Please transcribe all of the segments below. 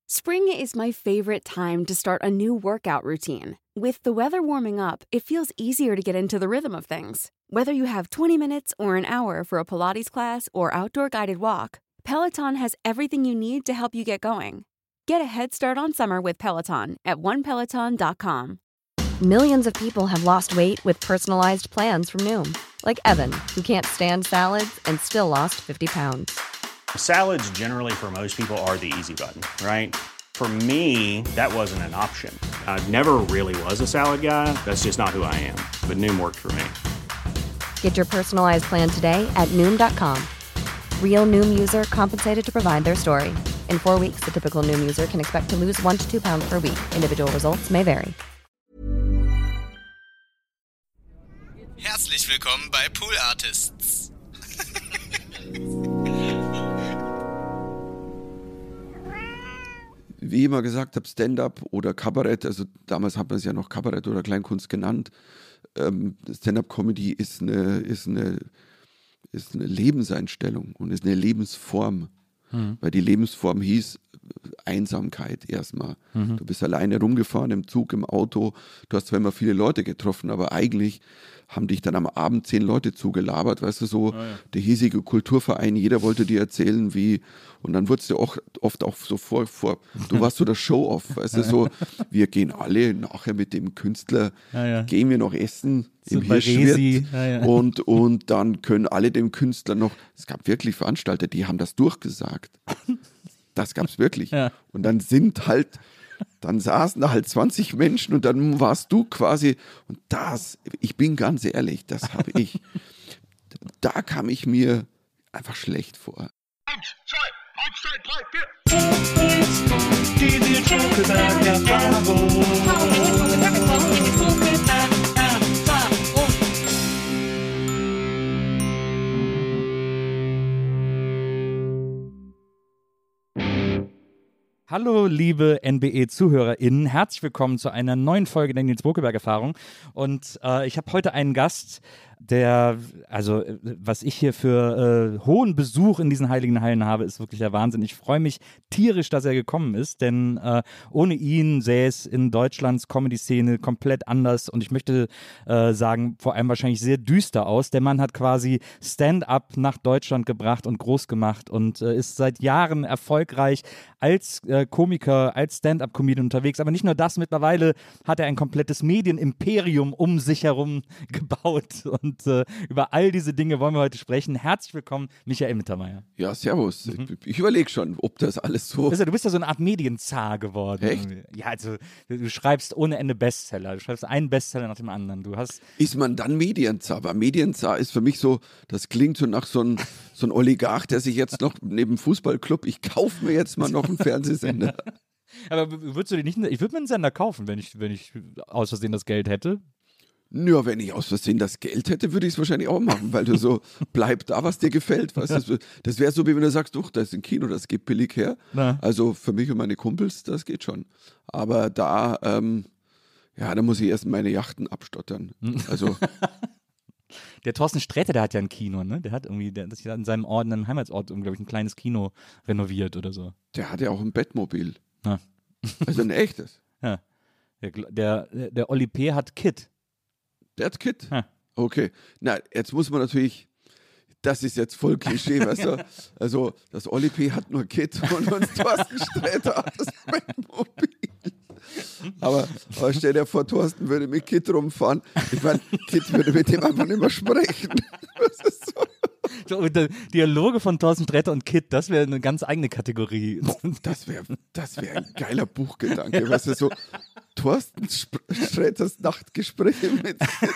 Spring is my favorite time to start a new workout routine. With the weather warming up, it feels easier to get into the rhythm of things. Whether you have 20 minutes or an hour for a Pilates class or outdoor guided walk, Peloton has everything you need to help you get going. Get a head start on summer with Peloton at onepeloton.com. Millions of people have lost weight with personalized plans from Noom. Like Evan, who can't stand salads and still lost 50 pounds. Salads generally for most people are the easy button, right? For me, that wasn't an option. I never really was a salad guy. That's just not who I am. But Noom worked for me. Get your personalized plan today at Noom.com. Real Noom user compensated to provide their story. In 4 weeks, the typical Noom user can expect to lose 1 to 2 pounds per week. Individual results may vary. Herzlich willkommen bei Pool Artists. Wie ich immer gesagt habe, Stand-up oder Kabarett, also damals hat man es ja noch Kabarett oder Kleinkunst genannt. Stand-up-Comedy ist eine Lebenseinstellung und ist eine Lebensform. Weil die Lebensform hieß Einsamkeit erstmal. Du bist alleine rumgefahren im Zug, im Auto. Du hast zwar immer viele Leute getroffen, aber eigentlich haben dich dann am Abend 10 Leute zugelabert, weißt du, so der hiesige Kulturverein, jeder wollte dir erzählen, wie, und dann wurdest du auch oft auch so du warst so der Show-Off, weißt du, so, wir gehen alle nachher mit dem Künstler, gehen wir noch essen im Hirschwirt und dann können alle dem Künstler noch, es gab wirklich Veranstalter, die haben das durchgesagt. Das gab es wirklich. Ja. Und dann saßen da halt 20 Menschen und dann warst du quasi, und ich bin ganz ehrlich, da kam ich mir einfach schlecht vor. 1, 2, 3, 4. Die Schokolade-Erfahrung. Hallo liebe NBE-ZuhörerInnen, herzlich willkommen zu einer neuen Folge der Nils Bokelberg-Erfahrung und ich habe heute einen Gast, was ich hier für hohen Besuch in diesen heiligen Hallen habe, ist wirklich der Wahnsinn. Ich freue mich tierisch, dass er gekommen ist, denn ohne ihn sähe es in Deutschlands Comedy-Szene komplett anders und ich möchte sagen, vor allem wahrscheinlich sehr düster aus. Der Mann hat quasi Stand-up nach Deutschland gebracht und groß gemacht und ist seit Jahren erfolgreich als Komiker, als Stand-up-Comedian unterwegs. Aber nicht nur das, mittlerweile hat er ein komplettes Medienimperium um sich herum gebaut. Und über all diese Dinge wollen wir heute sprechen. Herzlich willkommen, Michael Mittermeier. Ja, servus. Ich überlege schon, ob das alles so... Du bist ja so eine Art Medienzar geworden. Echt? Ja, also du schreibst ohne Ende Bestseller. Du schreibst einen Bestseller nach dem anderen. Ist man dann Medienzar? Aber Medienzar ist für mich so, das klingt so nach so ein Oligarch, der sich jetzt noch neben Fußballclub, ich kaufe mir jetzt mal noch einen Fernsehsender. Aber würdest du dir nicht... Ich würde mir einen Sender kaufen, wenn ich aus Versehen das Geld hätte. Ja, wenn ich aus Versehen das Geld hätte, würde ich es wahrscheinlich auch machen, weil du so, bleib da, was dir gefällt. Weißt du? Das wäre so, wie wenn du sagst, da ist ein Kino, das geht billig her. Na. Also für mich und meine Kumpels, das geht schon. Aber da muss ich erst meine Yachten abstottern. Also... Der Thorsten Sträter, der hat ja ein Kino, ne? Der hat in seinem Ort, in seinem Heimatsort, glaube ich, ein kleines Kino renoviert oder so. Der hat ja auch ein Bettmobil. Ja. Also ein echtes. Ja. Der Oli P. hat Kit. Der hat Kit? Ja. Okay. Na, jetzt muss man natürlich, das ist jetzt voll Klischee, weißt du? Also, das Oli P. hat nur Kit und Thorsten Sträter hat das Bettmobil. Aber stell dir vor, Thorsten würde mit Kit rumfahren. Ich meine, Kit würde mit dem einfach nicht mehr sprechen. Das ist so. Dialoge von Thorsten Sträter und Kit, das wäre eine ganz eigene Kategorie. Das wär ein geiler Buchgedanke. Ja. Weißt du, so Thorsten Sträters Nachtgespräche mit Kit.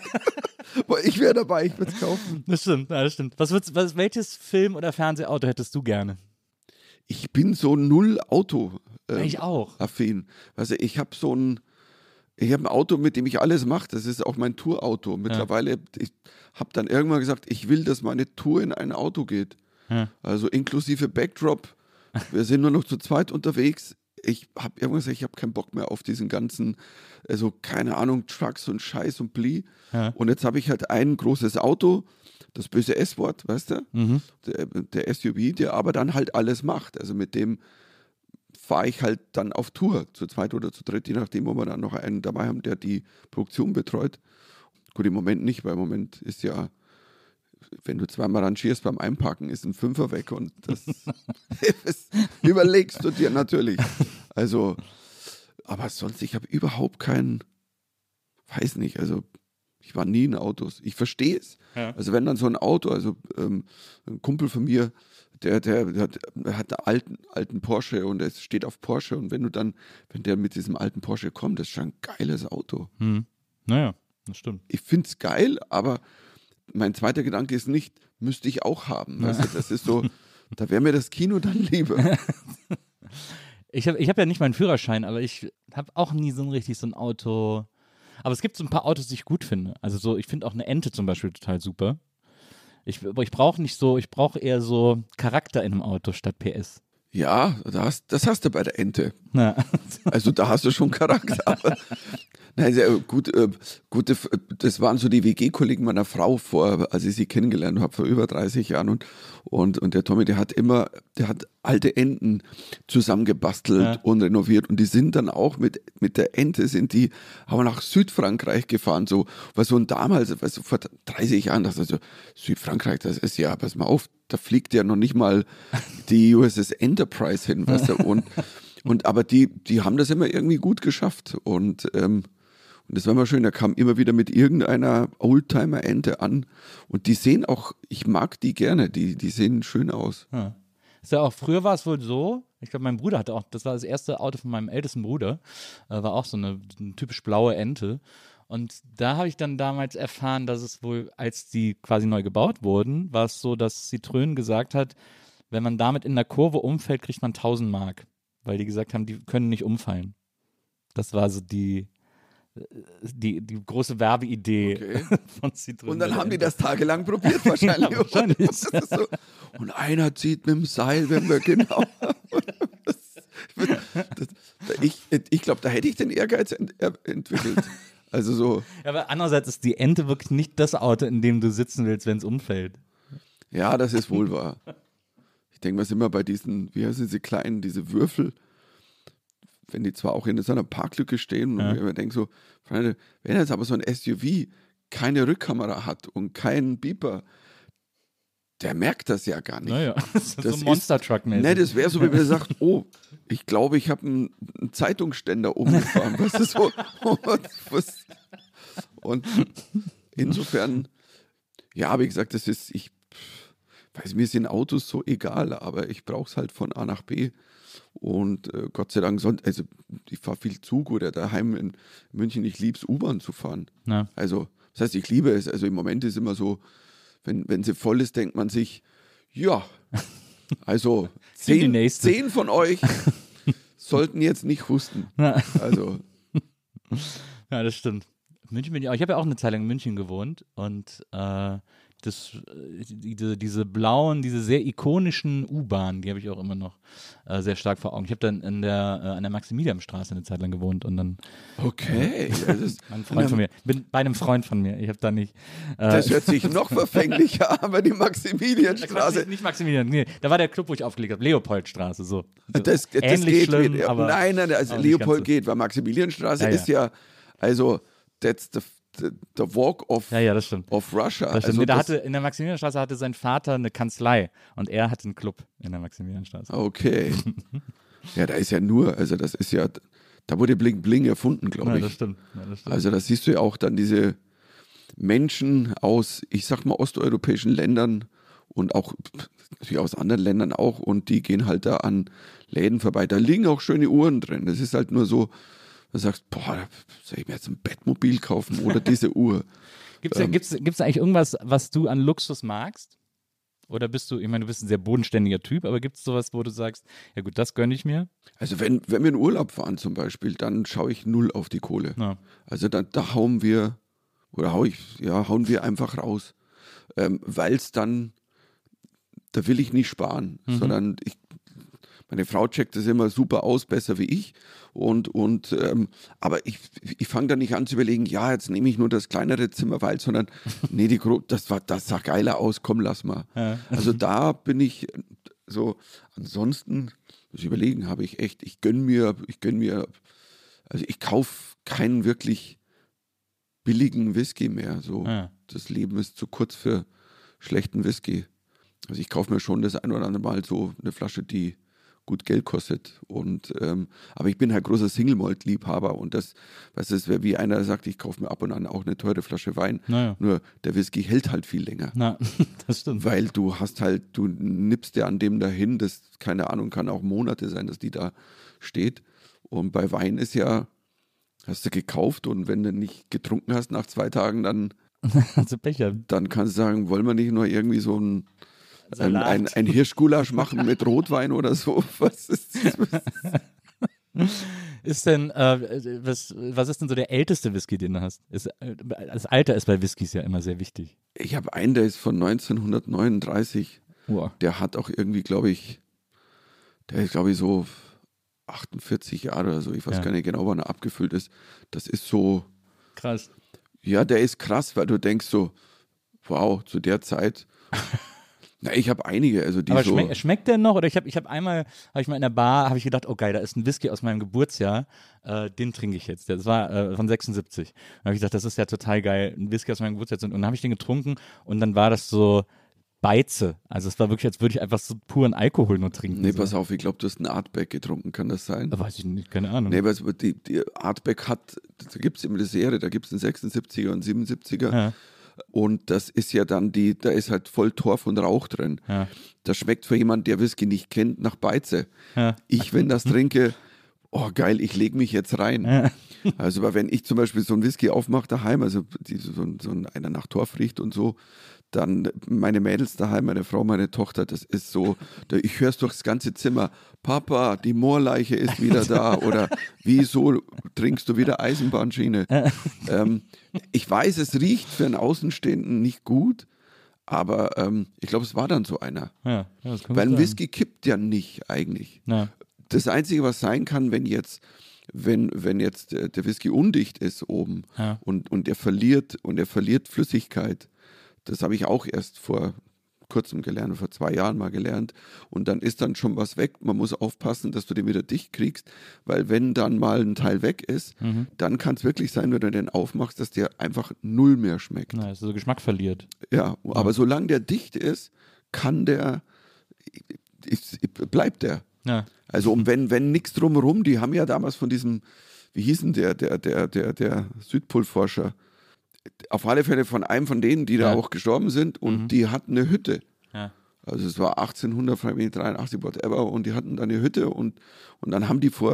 Ich wäre dabei, ich würde es kaufen. Das stimmt. Welches Film- oder Fernsehauto hättest du gerne? Ich bin so null Auto. Ich auch. Affin. Also ich habe ein Auto, mit dem ich alles mache. Das ist auch mein Tourauto. Mittlerweile, ich habe dann irgendwann gesagt, ich will, dass meine Tour in ein Auto geht. Ja. Also inklusive Backdrop. Wir sind nur noch zu zweit unterwegs. Ich habe irgendwann gesagt, ich habe keinen Bock mehr auf diesen ganzen, also keine Ahnung, Trucks und Scheiß und Blie. Ja. Und jetzt habe ich halt ein großes Auto, das böse S-Wort, weißt du? Der SUV, der aber dann halt alles macht. Also mit dem fahre ich halt dann auf Tour, zu zweit oder zu dritt, je nachdem, wo wir dann noch einen dabei haben, der die Produktion betreut. Gut, im Moment nicht, weil im Moment ist ja, wenn du zweimal rangierst beim Einpacken, ist ein Fünfer weg und das überlegst du dir natürlich. Also, aber sonst, ich habe überhaupt keinen, weiß nicht, also ich war nie in Autos. Ich verstehe es. Ja. Also wenn dann so ein Auto, also ein Kumpel von mir, der hat einen alten Porsche und er steht auf Porsche und wenn der mit diesem alten Porsche kommt, das ist schon ein geiles Auto. Naja, das stimmt. Ich finde es geil, aber mein zweiter Gedanke ist nicht, müsste ich auch haben. Weißt du, das ist so, da wäre mir das Kino dann lieber. Ich hab ja nicht meinen Führerschein, aber ich habe auch nie so ein Auto. Aber es gibt so ein paar Autos, die ich gut finde. Also so, ich finde auch eine Ente zum Beispiel total super. Aber ich brauche eher so Charakter in einem Auto statt PS. Ja, das hast du bei der Ente. Ja. Also da hast du schon Charakter. Aber, nein, sehr gut, das waren so die WG-Kollegen meiner Frau als ich sie kennengelernt habe, vor über 30 Jahren. Und der Tommy, der hat alte Enten zusammengebastelt und renoviert. Und die sind dann auch mit der Ente aber nach Südfrankreich gefahren. So, was so damals, vor 30 Jahren, das also Südfrankreich, das ist ja, pass mal auf, da fliegt ja noch nicht mal die USS Enterprise hin, weißt du? Aber die haben das immer irgendwie gut geschafft. Und das war immer schön, der kam immer wieder mit irgendeiner Oldtimer-Ente an. Und die sehen auch, ich mag die gerne, die sehen schön aus. Ja. Ist ja auch, früher war es wohl so, ich glaube, mein Bruder hatte auch, das war das erste Auto von meinem ältesten Bruder, war auch so eine typisch blaue Ente. Und da habe ich dann damals erfahren, dass es wohl, als die quasi neu gebaut wurden, war es so, dass Citroën gesagt hat, wenn man damit in der Kurve umfällt, kriegt man 1000 Mark. Weil die gesagt haben, die können nicht umfallen. Das war so die große Werbeidee von Citroën. Und dann haben die das tagelang probiert wahrscheinlich. Ja, wahrscheinlich. Das ist so. Und einer zieht mit dem Seil, wenn wir genau. Ich glaube, da hätte ich den Ehrgeiz entwickelt. Also so. Ja, aber andererseits ist die Ente wirklich nicht das Auto, in dem du sitzen willst, wenn es umfällt. Ja, das ist wohl wahr. Ich denke, was immer bei diesen, wie heißen sie kleinen, diese Würfel, wenn die zwar auch in so einer Parklücke stehen und ich denke so, Freunde, wenn jetzt aber so ein SUV keine Rückkamera hat und keinen Beeper, der merkt das ja gar nicht. Naja, das ist so Monster-Truck-mäßig. Ne, das wäre so, wie wenn er sagt, oh, ich glaube, ich habe einen Zeitungsständer umgefahren. Weißt du, so. Und insofern, ja, wie gesagt, ich weiß, mir sind Autos so egal, aber ich brauche es halt von A nach B. Und Gott sei Dank, also ich fahre viel Zug oder daheim in München, ich liebe es, U-Bahn zu fahren. Ja. Also, das heißt, ich liebe es. Also im Moment ist immer so, wenn sie voll ist, denkt man sich, ja, also 10 von euch sollten jetzt nicht husten. Also. Ja, das stimmt. München bin ich auch. Ich habe ja auch eine Zeit lang in München gewohnt und diese blauen, diese sehr ikonischen U-Bahnen, die habe ich auch immer noch sehr stark vor Augen. Ich habe dann an der Maximilianstraße eine Zeit lang gewohnt und dann okay, das ist ein Freund von mir. Bin bei einem Freund von mir. Ich habe da nicht. Das hört sich noch verfänglicher, aber die Maximilianstraße. Nicht Maximilian, nee, da war der Club, wo ich aufgelegt habe, Leopoldstraße, so. Das ähnlich geht schlimm, wieder. aber Nein, also Leopold so. Geht, weil Maximilianstraße ist ja, also that's the walk of, das stimmt. of Russia. Das stimmt. Also in der Maximilianstraße hatte sein Vater eine Kanzlei und er hatte einen Club in der Maximilianstraße. Okay. Ja, da ist ja nur, also das ist ja, da wurde Bling Bling erfunden, glaube ich. Das stimmt. Also da siehst du ja auch dann diese Menschen aus, ich sag mal, osteuropäischen Ländern und auch natürlich aus anderen Ländern auch und die gehen halt da an Läden vorbei. Da liegen auch schöne Uhren drin. Das ist halt nur so, du sagst, boah, soll ich mir jetzt ein Bettmobil kaufen oder diese Uhr? Gibt's eigentlich irgendwas, was du an Luxus magst? Oder bist du, ich meine, du bist ein sehr bodenständiger Typ, aber gibt es sowas, wo du sagst, ja gut, das gönne ich mir? Also wenn wir in Urlaub fahren zum Beispiel, dann schaue ich null auf die Kohle. Ja. Also da hauen wir einfach raus. Weil es dann, da will ich nicht sparen, sondern meine Frau checkt das immer super aus, besser wie ich. Aber ich fange dann nicht an zu überlegen, ja, jetzt nehme ich nur das kleinere Zimmer, sondern nee, das sah geiler aus, komm, lass mal. Ja. Also da bin ich so, ansonsten, das Überlegen habe ich echt, ich gönn mir, also ich kaufe keinen wirklich billigen Whisky mehr. So. Das Leben ist zu kurz für schlechten Whisky. Also ich kaufe mir schon das ein oder andere Mal so eine Flasche, die gut Geld kostet. Aber ich bin halt großer Single-Malt-Liebhaber und das wäre wie einer, der sagt, ich kaufe mir ab und an auch eine teure Flasche Wein. Naja. Nur der Whisky hält halt viel länger. Na, das stimmt. Weil du nippst ja an dem dahin, das, keine Ahnung, kann auch Monate sein, dass die da steht. Und bei Wein ist ja, hast du gekauft und wenn du nicht getrunken hast nach 2 Tagen, dann Also Becher. Dann kannst du sagen, wollen wir nicht nur irgendwie so ein Salat. Hirschgulasch machen mit Rotwein oder so? Was ist das? Ist denn, was ist denn so der älteste Whisky, den du hast? Das Alter ist bei Whiskys ja immer sehr wichtig. Ich habe einen, der ist von 1939. Wow. Der hat auch irgendwie, glaube ich, so 48 Jahre oder so. Ich weiß gar nicht genau, wann er abgefüllt ist. Das ist so. Krass. Ja, der ist krass, weil du denkst so, wow, zu der Zeit. Na, ich habe einige, also die Aber so. schmeckt der noch? Oder ich habe mal in der Bar, gedacht, oh geil, da ist ein Whisky aus meinem Geburtsjahr, den trinke ich jetzt. Das war von 76. Da habe ich gedacht, das ist ja total geil, ein Whisky aus meinem Geburtsjahr. Und dann habe ich den getrunken und dann war das so Beize. Also es war wirklich, als würde ich einfach so puren Alkohol nur trinken. Nee, so. pass auf, ich glaube, du hast einen Artback getrunken, kann das sein? Weiß ich nicht, keine Ahnung. Nee, weil die Artback hat, da gibt es immer eine Serie, da gibt es einen 76er und 77er. Ja. Und das ist ja dann da ist halt voll Torf und Rauch drin. Ja. Das schmeckt für jemanden, der Whisky nicht kennt, nach Beize. Ja. Ich, wenn das trinke, oh geil, ich lege mich jetzt rein. Ja. Also, weil wenn ich zum Beispiel so einen Whisky aufmache daheim, also einer nach Torf riecht und so, dann meine Mädels daheim, meine Frau, meine Tochter, das ist so, ich höre es durchs ganze Zimmer, Papa, die Moorleiche ist wieder da oder wieso trinkst du wieder Eisenbahnschiene? Ich weiß, es riecht für einen Außenstehenden nicht gut, aber ich glaube, es war dann so einer. Ja, das kann Weil ein sein. Whisky kippt ja nicht eigentlich. Ja. Das Einzige, was sein kann, wenn jetzt der Whisky undicht ist oben und er verliert Flüssigkeit. Das habe ich auch erst vor kurzem gelernt, vor 2 Jahren mal gelernt. Und dann ist dann schon was weg. Man muss aufpassen, dass du den wieder dicht kriegst, weil wenn dann mal ein Teil weg ist, dann kann es wirklich sein, wenn du den aufmachst, dass der einfach null mehr schmeckt. Na, also Geschmack verliert. Ja, aber solange der dicht ist, bleibt der. Ja. Also wenn nichts drumherum, die haben ja damals von diesem, wie hieß denn der Südpolforscher, auf alle Fälle von einem von denen, die da auch gestorben sind und die hatten eine Hütte. Ja. Also es war 1883, whatever, und die hatten da eine Hütte und dann haben die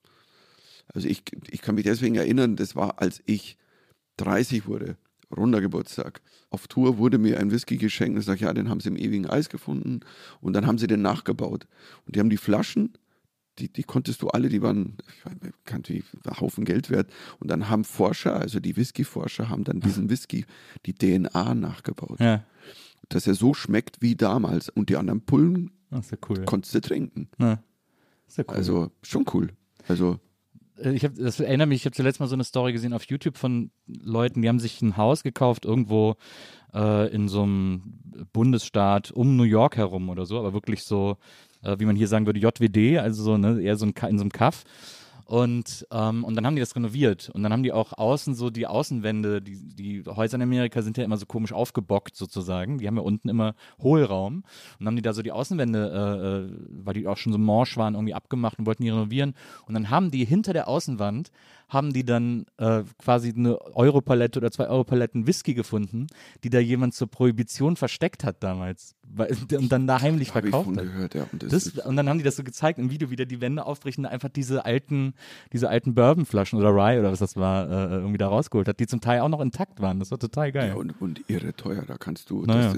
also ich kann mich deswegen erinnern, das war, als ich 30 wurde, runder Geburtstag. Auf Tour wurde mir ein Whisky geschenkt und ich sage, ja, den haben sie im ewigen Eis gefunden und dann haben sie den nachgebaut. Und die haben die Flaschen, die konntest du alle, die waren, ein Haufen Geld wert. Und dann haben Forscher, also die Whisky-Forscher, haben dann diesen Whisky, die DNA nachgebaut. Ja. Dass er so schmeckt wie damals. Und die anderen Pullen Das ist ja cool. konntest du trinken. Ja. Das ist ja cool. Also schon cool. Also Das erinnert mich, ich habe zuletzt mal so eine Story gesehen auf YouTube von Leuten, die haben sich ein Haus gekauft irgendwo in so einem Bundesstaat um New York herum oder so, aber wirklich so, wie man hier sagen würde, JWD, also so, ne, eher so in so einem Kaff. Und dann haben die das renoviert und dann haben die auch außen so die Außenwände, die Häuser in Amerika sind ja immer so komisch aufgebockt sozusagen, die haben ja unten immer Hohlraum und dann haben die da so die Außenwände, weil die auch schon so morsch waren, irgendwie abgemacht und wollten die renovieren und dann haben die hinter der Außenwand haben die dann quasi eine Europalette oder 2 Europaletten Whisky gefunden, die da jemand zur Prohibition versteckt hat damals und dann da heimlich habe ich verkauft von hat. gehört, ja. Und dann haben die das so gezeigt im Video, wie die Wände aufbrechen, einfach diese alten Bourbonflaschen oder Rye oder was das war, irgendwie da rausgeholt hat, die zum Teil auch noch intakt waren. Das war total geil. Ja, und irre teuer, da kannst du, Naja.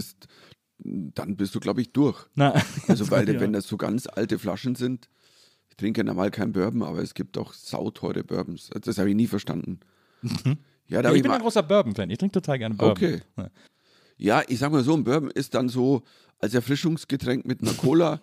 dann bist du, glaube ich, durch. Na, Also weil, ja. wenn das so ganz alte Flaschen sind, ich trinke normal kein Bourbon, aber es gibt auch sauteure Bourbons. Das habe ich nie verstanden. Ja, da hab Ich bin mal- ein großer Bourbon-Fan. Ich trinke total gerne Bourbon. Okay. Ja. Ja, ich sag mal so, ein Bourbon ist dann so, als Erfrischungsgetränk mit einer Cola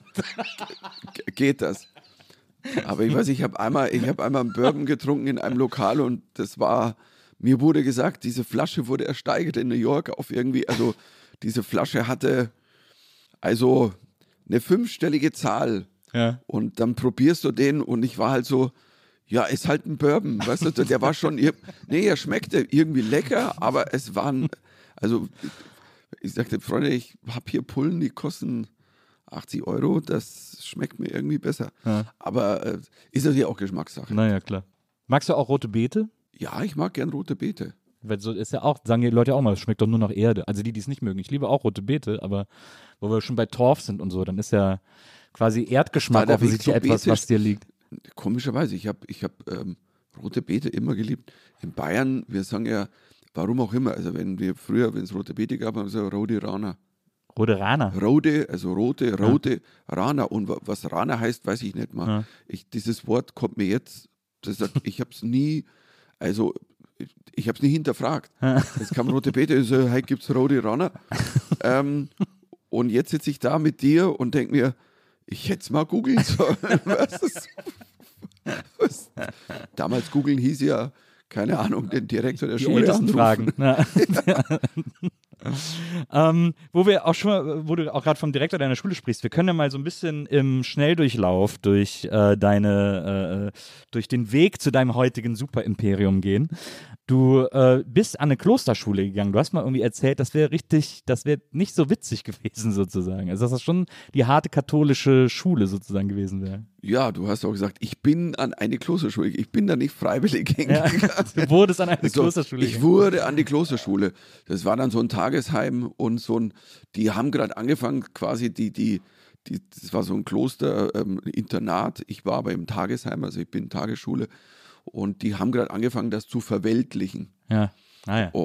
geht das. Aber ich weiß, ich habe einmal einen Bourbon getrunken in einem Lokal und mir wurde gesagt, diese Flasche wurde ersteigert in New York auf irgendwie, also diese Flasche hatte also eine 5-stellige Zahl Ja. Und dann probierst du den und ich war halt so, ja, ist halt ein Bourbon, weißt du, der war schon, er schmeckte irgendwie lecker, aber es waren, also ich sagte, Freunde, ich habe hier Pullen, die kosten 80 €, das schmeckt mir irgendwie besser. Ja. Aber ist natürlich auch Geschmackssache. Naja, klar. Magst du auch rote Beete? Ja, ich mag gern rote Beete. Weil so ist ja auch, sagen die Leute auch mal, es schmeckt doch nur nach Erde. Also die es nicht mögen. Ich liebe auch rote Beete, aber wo wir schon bei Torf sind und so, dann ist ja quasi Erdgeschmack Da offensichtlich so etwas, Beete- was dir liegt. Komischerweise, ich hab rote Beete immer geliebt. In Bayern, wir sagen ja, warum auch immer, also wenn es rote Beete gab, haben wir gesagt, rote Rana. Rote Rana. Rote, also rote Rana. Und was Rana heißt, weiß ich nicht mal. Ja. Dieses Wort kommt mir jetzt, ich habe es nie, also ich habe es nie hinterfragt. Es kam rote Beete, so, hey, gibt es rote Rana? Und jetzt sitze ich da mit dir und denke mir, ich hätte es mal googeln sollen. Damals googeln hieß ja, keine Ahnung, den Direktor der Die Schule Ältesten anrufen. fragen. Ja. Wo du auch gerade vom Direktor deiner Schule sprichst, wir können ja mal so ein bisschen im Schnelldurchlauf durch durch den Weg zu deinem heutigen Superimperium gehen. Du bist an eine Klosterschule gegangen. Du hast mal irgendwie erzählt, das wäre nicht so witzig gewesen sozusagen. Also dass das schon die harte katholische Schule sozusagen gewesen wäre. Ja, du hast auch gesagt, ich bin an eine Klosterschule. Ich bin da nicht freiwillig hingegangen. Ja, du wurdest an eine Klosterschule Ich wurde an die Klosterschule. Das war dann so ein Tagesheim und die haben gerade angefangen, quasi das war so ein Kloster-Internat. Ich war aber im Tagesheim, also ich bin Tagesschule. Und die haben gerade angefangen, das zu verweltlichen. Ja. Ah, ja.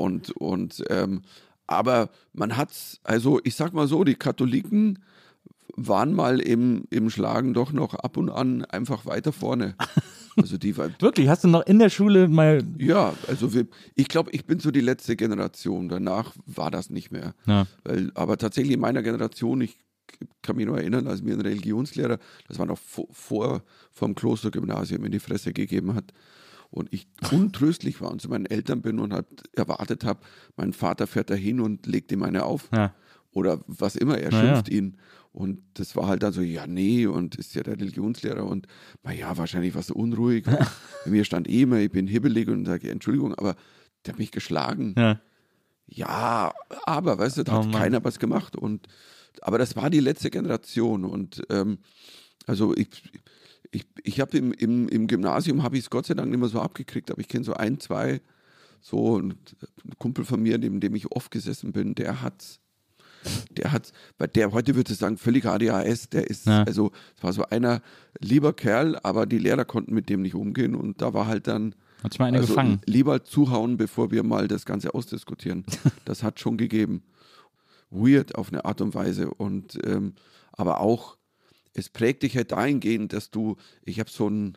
Aber man hat's, also ich sag mal so, die Katholiken waren mal im Schlagen doch noch ab und an einfach weiter vorne. Also die war, Wirklich? Hast du noch in der Schule mal. ja, also ich glaube, ich bin so die letzte Generation. Danach war das nicht mehr. Ja. Aber tatsächlich in meiner Generation, ich kann mich noch erinnern, als mir ein Religionslehrer, das war noch vom Klostergymnasium, in die Fresse gegeben hat und ich untröstlich war und zu meinen Eltern bin und halt erwartet habe, mein Vater fährt da hin und legt ihm eine auf. Ja. Oder was immer, er schimpft ihn. Und das war halt dann so, ja, nee, und ist ja der Religionslehrer und naja, wahrscheinlich warst du unruhig. Bei mir stand immer, ich bin hibbelig und sage, Entschuldigung, aber der hat mich geschlagen. Ja. Ja, aber, weißt du, da hat keiner was gemacht. Aber das war die letzte Generation. Und also ich habe im Gymnasium, habe ich es Gott sei Dank nicht mehr so abgekriegt, aber ich kenne so ein, zwei, so ein Kumpel von mir, neben dem ich oft gesessen bin, der hat, heute würde ich sagen, völlig ADHS, also es war so einer lieber Kerl, aber die Lehrer konnten mit dem nicht umgehen und da war halt dann Hat sich mal eine gefangen. Lieber zuhauen, bevor wir mal das Ganze ausdiskutieren. Das hat schon gegeben. Weird auf eine Art und Weise und aber auch, es prägt dich halt dahingehend, dass ich habe so ein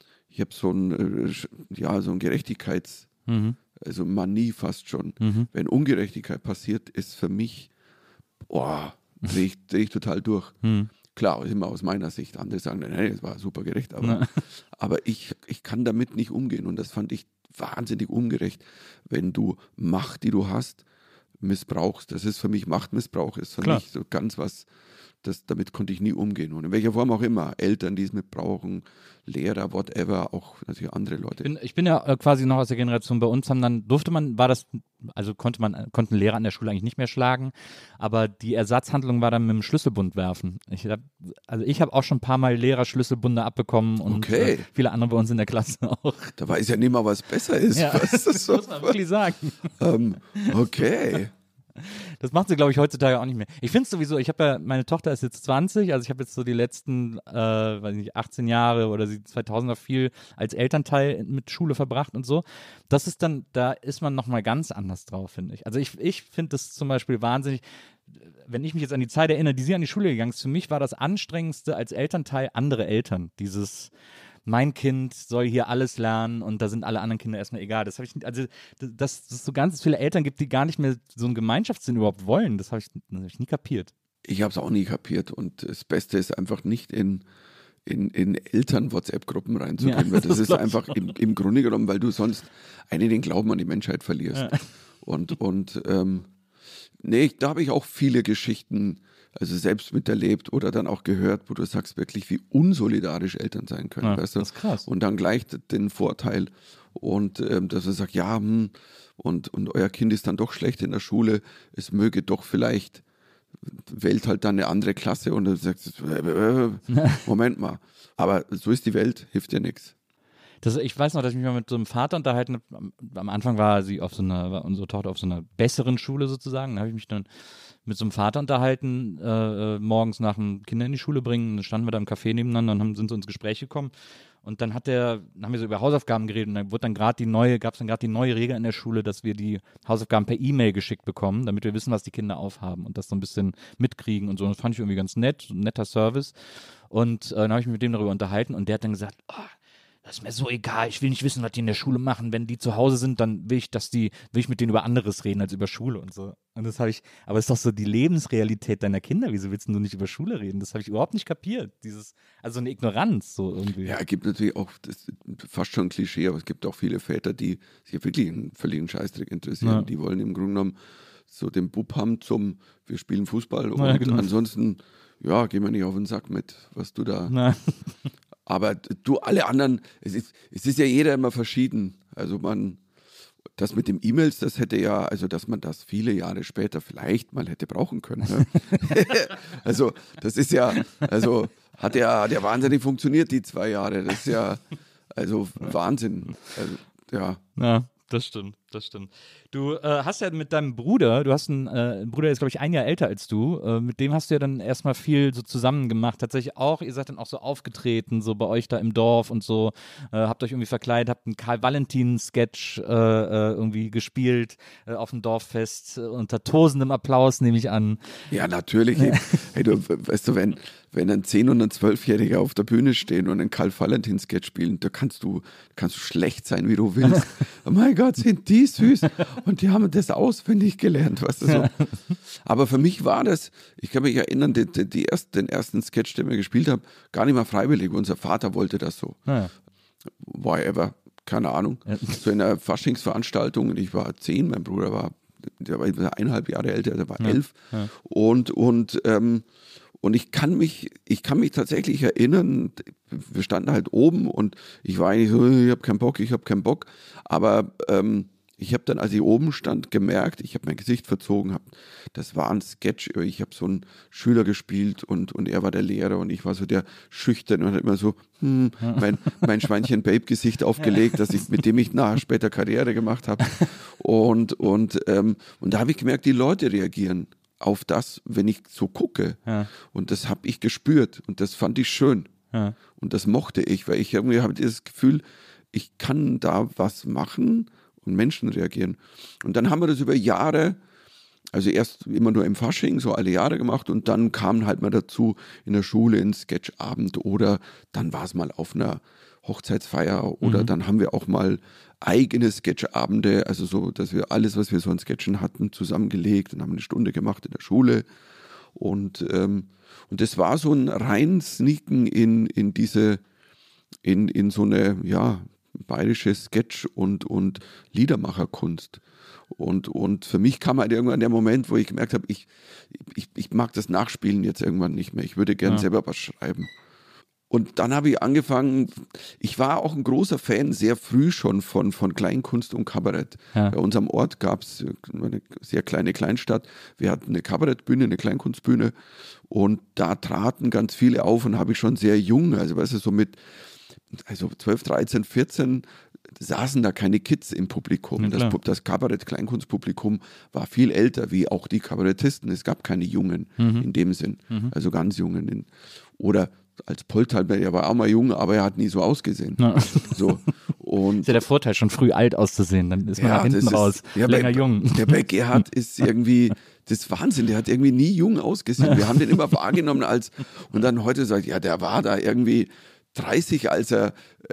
Gerechtigkeits, also Manie fast schon. Wenn Ungerechtigkeit passiert, ist für mich drehe ich total durch. Klar, immer aus meiner Sicht. Andere sagen, nein, es war super gerecht, aber ich kann damit nicht umgehen und das fand ich wahnsinnig ungerecht, wenn du Macht, die du hast, missbrauchst. Das ist für mich Machtmissbrauch, ist für mich so ganz was, damit konnte ich nie umgehen. Und in welcher Form auch immer. Eltern, die es missbrauchen, Lehrer, whatever, auch natürlich andere Leute. Ich bin ja quasi noch aus der Generation, bei uns konnten Lehrer an der Schule eigentlich nicht mehr schlagen, aber die Ersatzhandlung war dann mit dem Schlüsselbund werfen. Ich habe auch schon ein paar Mal Lehrer-Schlüsselbunde abbekommen und viele andere bei uns in der Klasse auch. Da weiß ja nicht mal, was besser ist. Ja, das muss man wirklich sagen. Okay. Das macht sie, glaube ich, heutzutage auch nicht mehr. Ich finde es sowieso, meine Tochter ist jetzt 20, also ich habe jetzt so die letzten, 18 Jahre oder die 2000er viel als Elternteil mit Schule verbracht und so. Das ist dann, da ist man nochmal ganz anders drauf, finde ich. Also ich finde das zum Beispiel wahnsinnig, wenn ich mich jetzt an die Zeit erinnere, die sie an die Schule gegangen ist, für mich war das Anstrengendste als Elternteil andere Eltern. Mein Kind soll hier alles lernen und da sind alle anderen Kinder erstmal egal. Das habe ich nicht, also dass es so ganz viele Eltern gibt, die gar nicht mehr so einen Gemeinschaftssinn überhaupt wollen, das habe ich nie kapiert. Ich habe es auch nie kapiert und das Beste ist einfach nicht in Eltern-WhatsApp-Gruppen reinzugehen, weil das ist einfach im Grunde genommen, weil du sonst den Glauben an die Menschheit verlierst. Ja. Da habe ich auch viele Geschichten also selbst miterlebt oder dann auch gehört, wo du sagst wirklich, wie unsolidarisch Eltern sein können. Ja, weißt du? das ist krass. Und dann gleich den Vorteil und dass er sagt, ja, und euer Kind ist dann doch schlecht in der Schule, es möge doch vielleicht, wählt halt dann eine andere Klasse und dann sagst du, Moment mal, aber so ist die Welt, hilft dir nichts. Ich weiß noch, dass ich mich mal mit so einem Vater unterhalten habe. Am Anfang war unsere Tochter auf so einer besseren Schule sozusagen. Da habe ich mich dann mit so einem Vater unterhalten, morgens nach dem Kinder in die Schule bringen. Dann standen wir da im Café nebeneinander und sind so ins Gespräch gekommen. Und dann haben wir so über Hausaufgaben geredet und dann gab es dann gerade die neue Regel in der Schule, dass wir die Hausaufgaben per E-Mail geschickt bekommen, damit wir wissen, was die Kinder aufhaben und das so ein bisschen mitkriegen und so. Und das fand ich irgendwie ganz nett, so ein netter Service. Und dann habe ich mich mit dem darüber unterhalten und der hat dann gesagt, das ist mir so egal, ich will nicht wissen, was die in der Schule machen. Wenn die zu Hause sind, dann will ich mit denen über anderes reden als über Schule und so. Und das habe ich, aber es ist doch so die Lebensrealität deiner Kinder. Wieso willst du nicht über Schule reden? Das habe ich überhaupt nicht kapiert. Also eine Ignoranz so irgendwie. Ja, es gibt natürlich auch, das ist fast schon ein Klischee, aber es gibt auch viele Väter, die sich wirklich einen völligen Scheißdreck interessieren. Ja. Die wollen im Grunde genommen so den Bub haben wir spielen Fußball und ansonsten, ja, gehen wir nicht auf den Sack mit, was du da... Na. Aber alle anderen, es ist ja jeder immer verschieden. Also das mit dem E-Mails, das hätte ja, also dass man das viele Jahre später vielleicht mal hätte brauchen können. Ne? Also das ist ja, also hat ja wahnsinnig funktioniert, die 2 Jahre. Das ist ja, also Wahnsinn. Also, ja. Ja, das stimmt. Du hast ja mit deinem Bruder, du hast einen Bruder, der ist, glaube ich, 1 Jahr älter als du, mit dem hast du ja dann erstmal viel so zusammen gemacht, tatsächlich auch, ihr seid dann auch so aufgetreten, so bei euch da im Dorf und so, habt euch irgendwie verkleidet, habt einen Karl-Valentin-Sketch irgendwie gespielt auf dem Dorffest, unter tosendem Applaus, nehme ich an. Ja, natürlich. Hey, du, weißt du, wenn ein 10- und ein 12-Jähriger auf der Bühne stehen und einen Karl-Valentin-Sketch spielen, da kannst du schlecht sein, wie du willst. Oh mein Gott, sind die süß. Und die haben das auswendig gelernt, weißt du so. Aber für mich war das, ich kann mich erinnern, den ersten Sketch, den wir gespielt haben, gar nicht mal freiwillig. Unser Vater wollte das so. Ja. Whatever, keine Ahnung. Ja. So in einer Faschingsveranstaltung und ich war 10, mein Bruder war 1,5 Jahre älter, der war 11. Ja. Und ich kann mich tatsächlich erinnern, wir standen halt oben und ich war eigentlich so, ich habe keinen Bock. Aber ich habe dann, als ich oben stand, gemerkt, ich habe mein Gesicht verzogen, das war ein Sketch, ich habe so einen Schüler gespielt und er war der Lehrer und ich war so der Schüchterne und hat immer so mein Schweinchen-Babe-Gesicht aufgelegt, mit dem ich nachher später Karriere gemacht habe. Und da habe ich gemerkt, die Leute reagieren auf das, wenn ich so gucke. Ja. Und das habe ich gespürt und das fand ich schön. Ja. Und das mochte ich, weil ich irgendwie habe dieses Gefühl, ich kann da was machen und Menschen reagieren. Und dann haben wir das über Jahre, also erst immer nur im Fasching, so alle Jahre gemacht und dann kam halt mal dazu in der Schule ein Sketchabend oder dann war es mal auf einer Hochzeitsfeier oder dann haben wir auch mal eigene Sketchabende, also so, dass wir alles, was wir so an Sketchen hatten, zusammengelegt und haben eine Stunde gemacht in der Schule und das war so ein rein Sneaken in so eine, ja, bayerische Sketch- und Liedermacherkunst. Und für mich kam halt irgendwann der Moment, wo ich gemerkt habe, ich mag das Nachspielen jetzt irgendwann nicht mehr. Ich würde gerne selber was schreiben. Und dann habe ich angefangen, ich war auch ein großer Fan, sehr früh schon von Kleinkunst und Kabarett. Ja. Bei unserem Ort gab es eine sehr kleine Kleinstadt. Wir hatten eine Kabarettbühne, eine Kleinkunstbühne und da traten ganz viele auf und habe ich schon sehr jung, also weißt du, so mit 12, 13, 14 saßen da keine Kids im Publikum. Ja, das Kabarett-Kleinkunstpublikum war viel älter, wie auch die Kabarettisten. Es gab keine Jungen in dem Sinn, also ganz Jungen. Oder als Poltert, der war auch mal jung, aber er hat nie so ausgesehen. Ja. So. Und ist ja der Vorteil, schon früh alt auszusehen, dann ist man nach hinten raus länger jung. Der bei Gerhard ist irgendwie, das ist Wahnsinn, der hat irgendwie nie jung ausgesehen. Wir haben den immer wahrgenommen und dann heute sagt, ja, der war da irgendwie 30, als er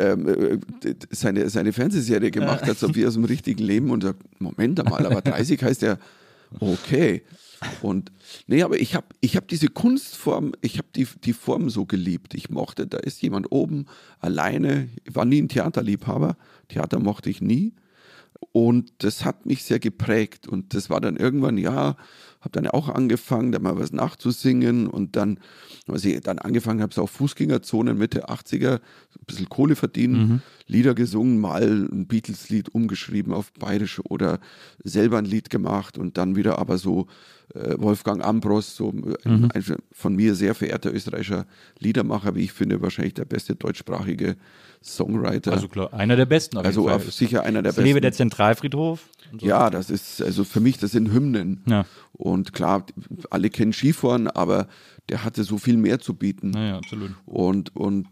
seine Fernsehserie gemacht hat, so wie aus dem richtigen Leben und sagt, Moment mal, aber 30 heißt ja, okay. Und aber ich hab diese Kunstform, ich habe die Form so geliebt. Ich mochte, da ist jemand oben alleine, ich war nie ein Theaterliebhaber, Theater mochte ich nie. Und das hat mich sehr geprägt. Und das war dann irgendwann, habe dann auch angefangen, da mal was nachzusingen. Und dann, als ich dann angefangen habe, so auf Fußgängerzonen Mitte 80er, ein bisschen Kohle verdienen, Lieder gesungen, mal ein Beatles-Lied umgeschrieben auf Bayerisch oder selber ein Lied gemacht und dann wieder aber so Wolfgang Ambros, so ein von mir sehr verehrter österreichischer Liedermacher, wie ich finde, wahrscheinlich der beste deutschsprachige Songwriter. Also klar, einer der besten auf jeden Fall. Sicher einer der besten. Lebe der Zentralfriedhof. Und so. Ja, das ist, also für mich, das sind Hymnen. Ja. Und klar, alle kennen Skifahren, aber der hatte so viel mehr zu bieten. Naja, absolut. Und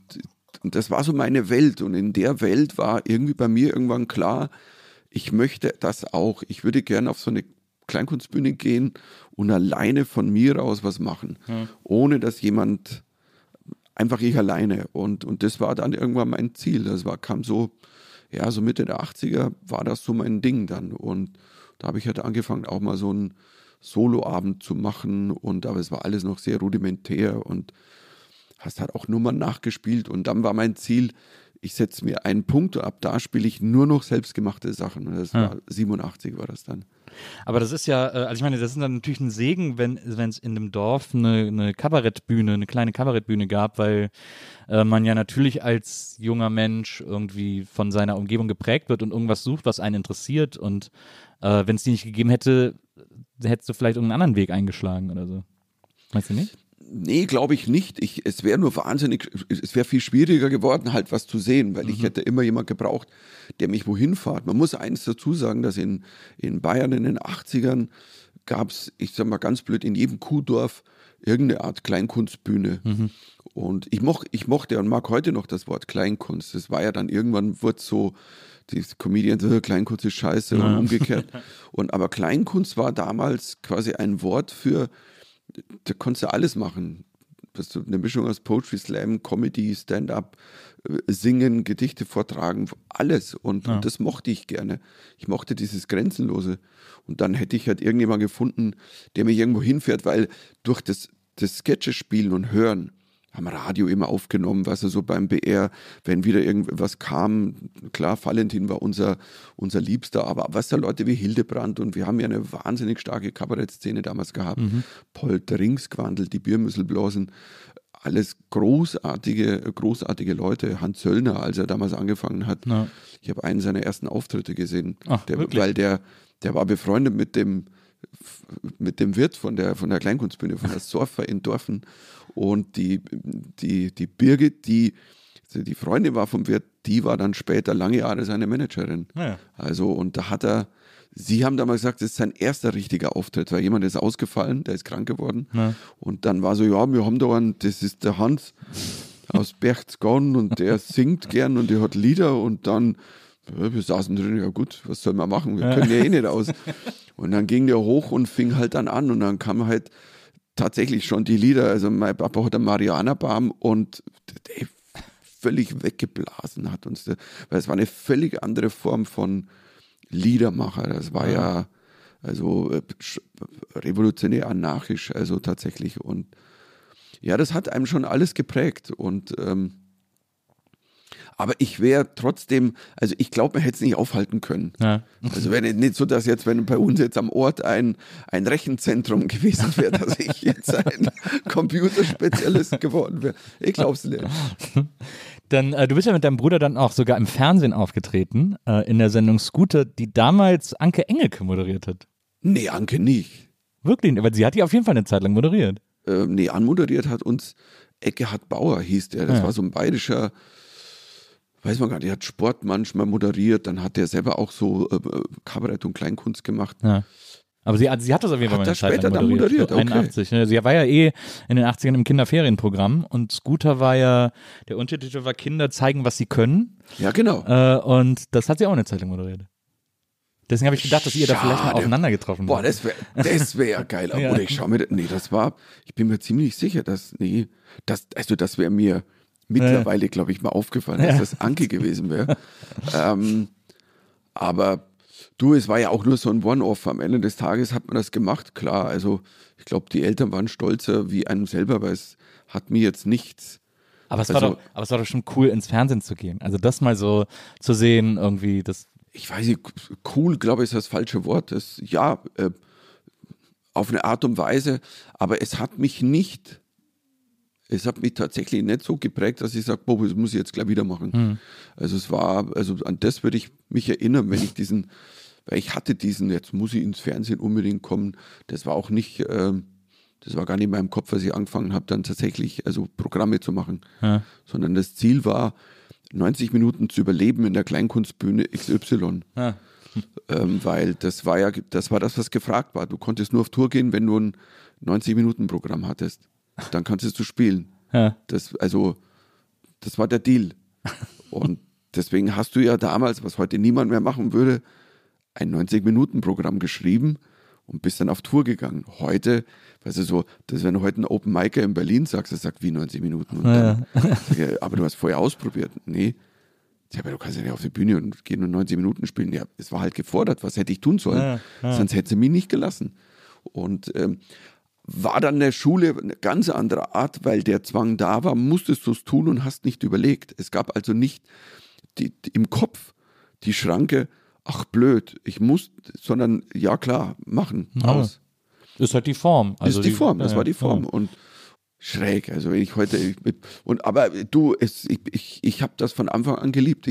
das war so meine Welt. Und in der Welt war irgendwie bei mir irgendwann klar, ich möchte das auch. Ich würde gerne auf so eine Kleinkunstbühne gehen und alleine von mir aus was machen. Ohne dass jemand, einfach ich alleine. Und das war dann irgendwann mein Ziel. Das kam so, so Mitte der 80er war das so mein Ding dann. Und da habe ich halt angefangen, auch mal so einen Soloabend zu machen. Aber es war alles noch sehr rudimentär und hast halt auch Nummern nachgespielt. Und dann war mein Ziel, ich setze mir einen Punkt und ab da spiele ich nur noch selbstgemachte Sachen. Und das war 87 war das dann. Aber das ist ja, also ich meine, das ist dann natürlich ein Segen, wenn es in dem Dorf eine Kabarettbühne, eine kleine Kabarettbühne gab, weil man ja natürlich als junger Mensch irgendwie von seiner Umgebung geprägt wird und irgendwas sucht, was einen interessiert. Und wenn es die nicht gegeben hätte, hättest du vielleicht irgendeinen anderen Weg eingeschlagen oder so. Meinst du nicht? Nee, glaube ich nicht. Es wäre nur es wäre viel schwieriger geworden, halt was zu sehen, weil ich hätte immer jemand gebraucht, der mich wohin fährt. Man muss eins dazu sagen, dass in Bayern in den 80ern gab es, ich sag mal ganz blöd, in jedem Kuhdorf irgendeine Art Kleinkunstbühne. Und ich mochte und mag heute noch das Wort Kleinkunst. Das war ja dann irgendwann, wurde so, die Comedians, Kleinkunst ist scheiße und umgekehrt. Aber Kleinkunst war damals quasi ein Wort für, da konntest du alles machen. Das ist eine Mischung aus Poetry Slam, Comedy, Stand-up, Singen, Gedichte vortragen, alles. Und das mochte ich gerne. Ich mochte dieses Grenzenlose. Und dann hätte ich halt irgendjemanden gefunden, der mich irgendwo hinfährt, weil durch das Sketches spielen und hören, haben Radio immer aufgenommen, was so beim BR, wenn wieder irgendwas kam, klar, Valentin war unser Liebster, aber was da Leute wie Hildebrand und wir haben ja eine wahnsinnig starke Kabarettszene damals gehabt, Polt Ringsquandl, die Biermüsselblasen, alles großartige Leute, Hans Söllner, als er damals angefangen hat, ich habe einen seiner ersten Auftritte gesehen, weil der war befreundet mit dem Wirt von der Kleinkunstbühne, von der Sorfer in Dorfen. Und die Birgit, die Freundin war vom Wirt, die war dann später lange Jahre seine Managerin. Ja. Also, und da sie haben damals gesagt, das ist sein erster richtiger Auftritt, weil jemand ist ausgefallen, der ist krank geworden. Ja. Und dann war so, wir haben da einen, das ist der Hans aus Berchtesgaden und der singt gern und der hat Lieder und dann wir saßen drin, ja gut, was soll man machen? Wir können ja eh nicht aus. Und dann ging der hoch und fing halt dann an und dann kam halt tatsächlich schon die Lieder. Also mein Papa hat einen Marianerbaum und der völlig weggeblasen hat uns. Weil es war eine völlig andere Form von Liedermacher. Das war ja also revolutionär anarchisch, also tatsächlich. Und ja, das hat einem schon alles geprägt und aber ich wäre trotzdem, also ich glaube, man hätte es nicht aufhalten können. Ja. Also wäre nicht so, dass jetzt, wenn bei uns jetzt am Ort ein Rechenzentrum gewesen wäre, dass ich jetzt ein Computerspezialist geworden wäre. Ich glaube es nicht. Dann, du bist ja mit deinem Bruder dann auch sogar im Fernsehen aufgetreten, in der Sendung Scooter, die damals Anke Engelke moderiert hat. Nee, Anke nicht. Wirklich? Aber sie hat die auf jeden Fall eine Zeit lang moderiert. Nee, anmoderiert hat uns Eckehard Bauer, hieß der. Das war so ein bayerischer, weiß man gar nicht, der hat Sport manchmal moderiert, dann hat der selber auch so Kabarett und Kleinkunst gemacht. Ja. Aber sie hat das auf jeden Fall mal eine Zeit lang moderiert. Okay. 81. Sie war ja in den 80ern im Kinderferienprogramm und Scooter war ja, der Untertitel war Kinder zeigen, was sie können. Ja, genau. Und das hat sie auch eine Zeit lang moderiert. Deswegen habe ich gedacht, dass ihr da vielleicht mal aufeinander getroffen habt. Boah, das wäre ja geil. Ja. Oder ich schaue mir, ich bin mir ziemlich sicher, das wäre mir mittlerweile, glaube ich, mal aufgefallen, dass das Anke gewesen wäre. Aber du, es war ja auch nur so ein One-Off. Am Ende des Tages hat man das gemacht, klar. Also ich glaube, die Eltern waren stolzer wie einem selber, weil es hat mir jetzt nichts. Aber es war doch schon cool, ins Fernsehen zu gehen. Also das mal so zu sehen, irgendwie, das ich weiß nicht, cool, glaube ich, ist das falsche Wort. Auf eine Art und Weise, aber es hat mich tatsächlich nicht so geprägt, dass ich sage, boah, das muss ich jetzt gleich wieder machen. Also an das würde ich mich erinnern, wenn ich weil ich hatte jetzt muss ich ins Fernsehen unbedingt kommen, das war auch nicht, das war gar nicht in meinem Kopf, als ich angefangen habe, dann tatsächlich Programme zu machen, sondern das Ziel war, 90 Minuten zu überleben in der Kleinkunstbühne XY. Weil das war das, was gefragt war. Du konntest nur auf Tour gehen, wenn du ein 90-Minuten-Programm hattest. Dann kannst du spielen. Ja. Das war der Deal. Und deswegen hast du ja damals, was heute niemand mehr machen würde, ein 90-Minuten-Programm geschrieben und bist dann auf Tour gegangen. Heute, weißt du so, wenn du heute einen Open Micer in Berlin sagst, das sagt wie 90 Minuten. Und dann, aber du hast vorher ausprobiert. Nee. Ja, aber du kannst ja nicht auf die Bühne und gehen und 90 Minuten spielen. Ja, es war halt gefordert. Was hätte ich tun sollen? Sonst hätte sie mich nicht gelassen. Und war dann der Schule eine ganz andere Art, weil der Zwang da war, musstest du es tun und hast nicht überlegt. Es gab also nicht im Kopf die Schranke, ach blöd, ich muss, sondern ja klar, machen, aus. Ist halt die Form. Also ist die Form, das war die Form. Und schräg, also wenn ich heute, aber du, ich habe das von Anfang an geliebt.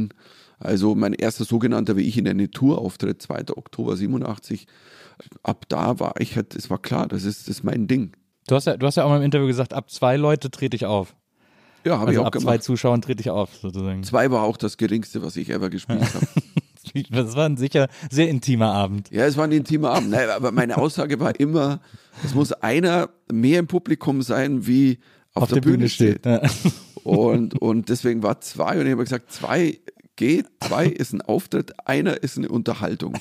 Mein erster sogenannter, wie ich in eine Tour-Auftritt, 2. Oktober 87, ab da war ich halt, es war klar, das ist mein Ding. Du hast ja auch mal im Interview gesagt, ab 2 Leute trete ich auf. Ja, habe ich auch ab gemacht. Ab 2 Zuschauern trete ich auf, sozusagen. 2 war auch das geringste, was ich ever gespielt habe. Das war ein sicher sehr intimer Abend. Ja, es war ein intimer Abend. Nein, aber meine Aussage war immer, es muss einer mehr im Publikum sein, wie auf der Bühne steht. Ja. Und deswegen war 2 und ich habe gesagt, 2 geht, 2 ist ein Auftritt, einer ist eine Unterhaltung.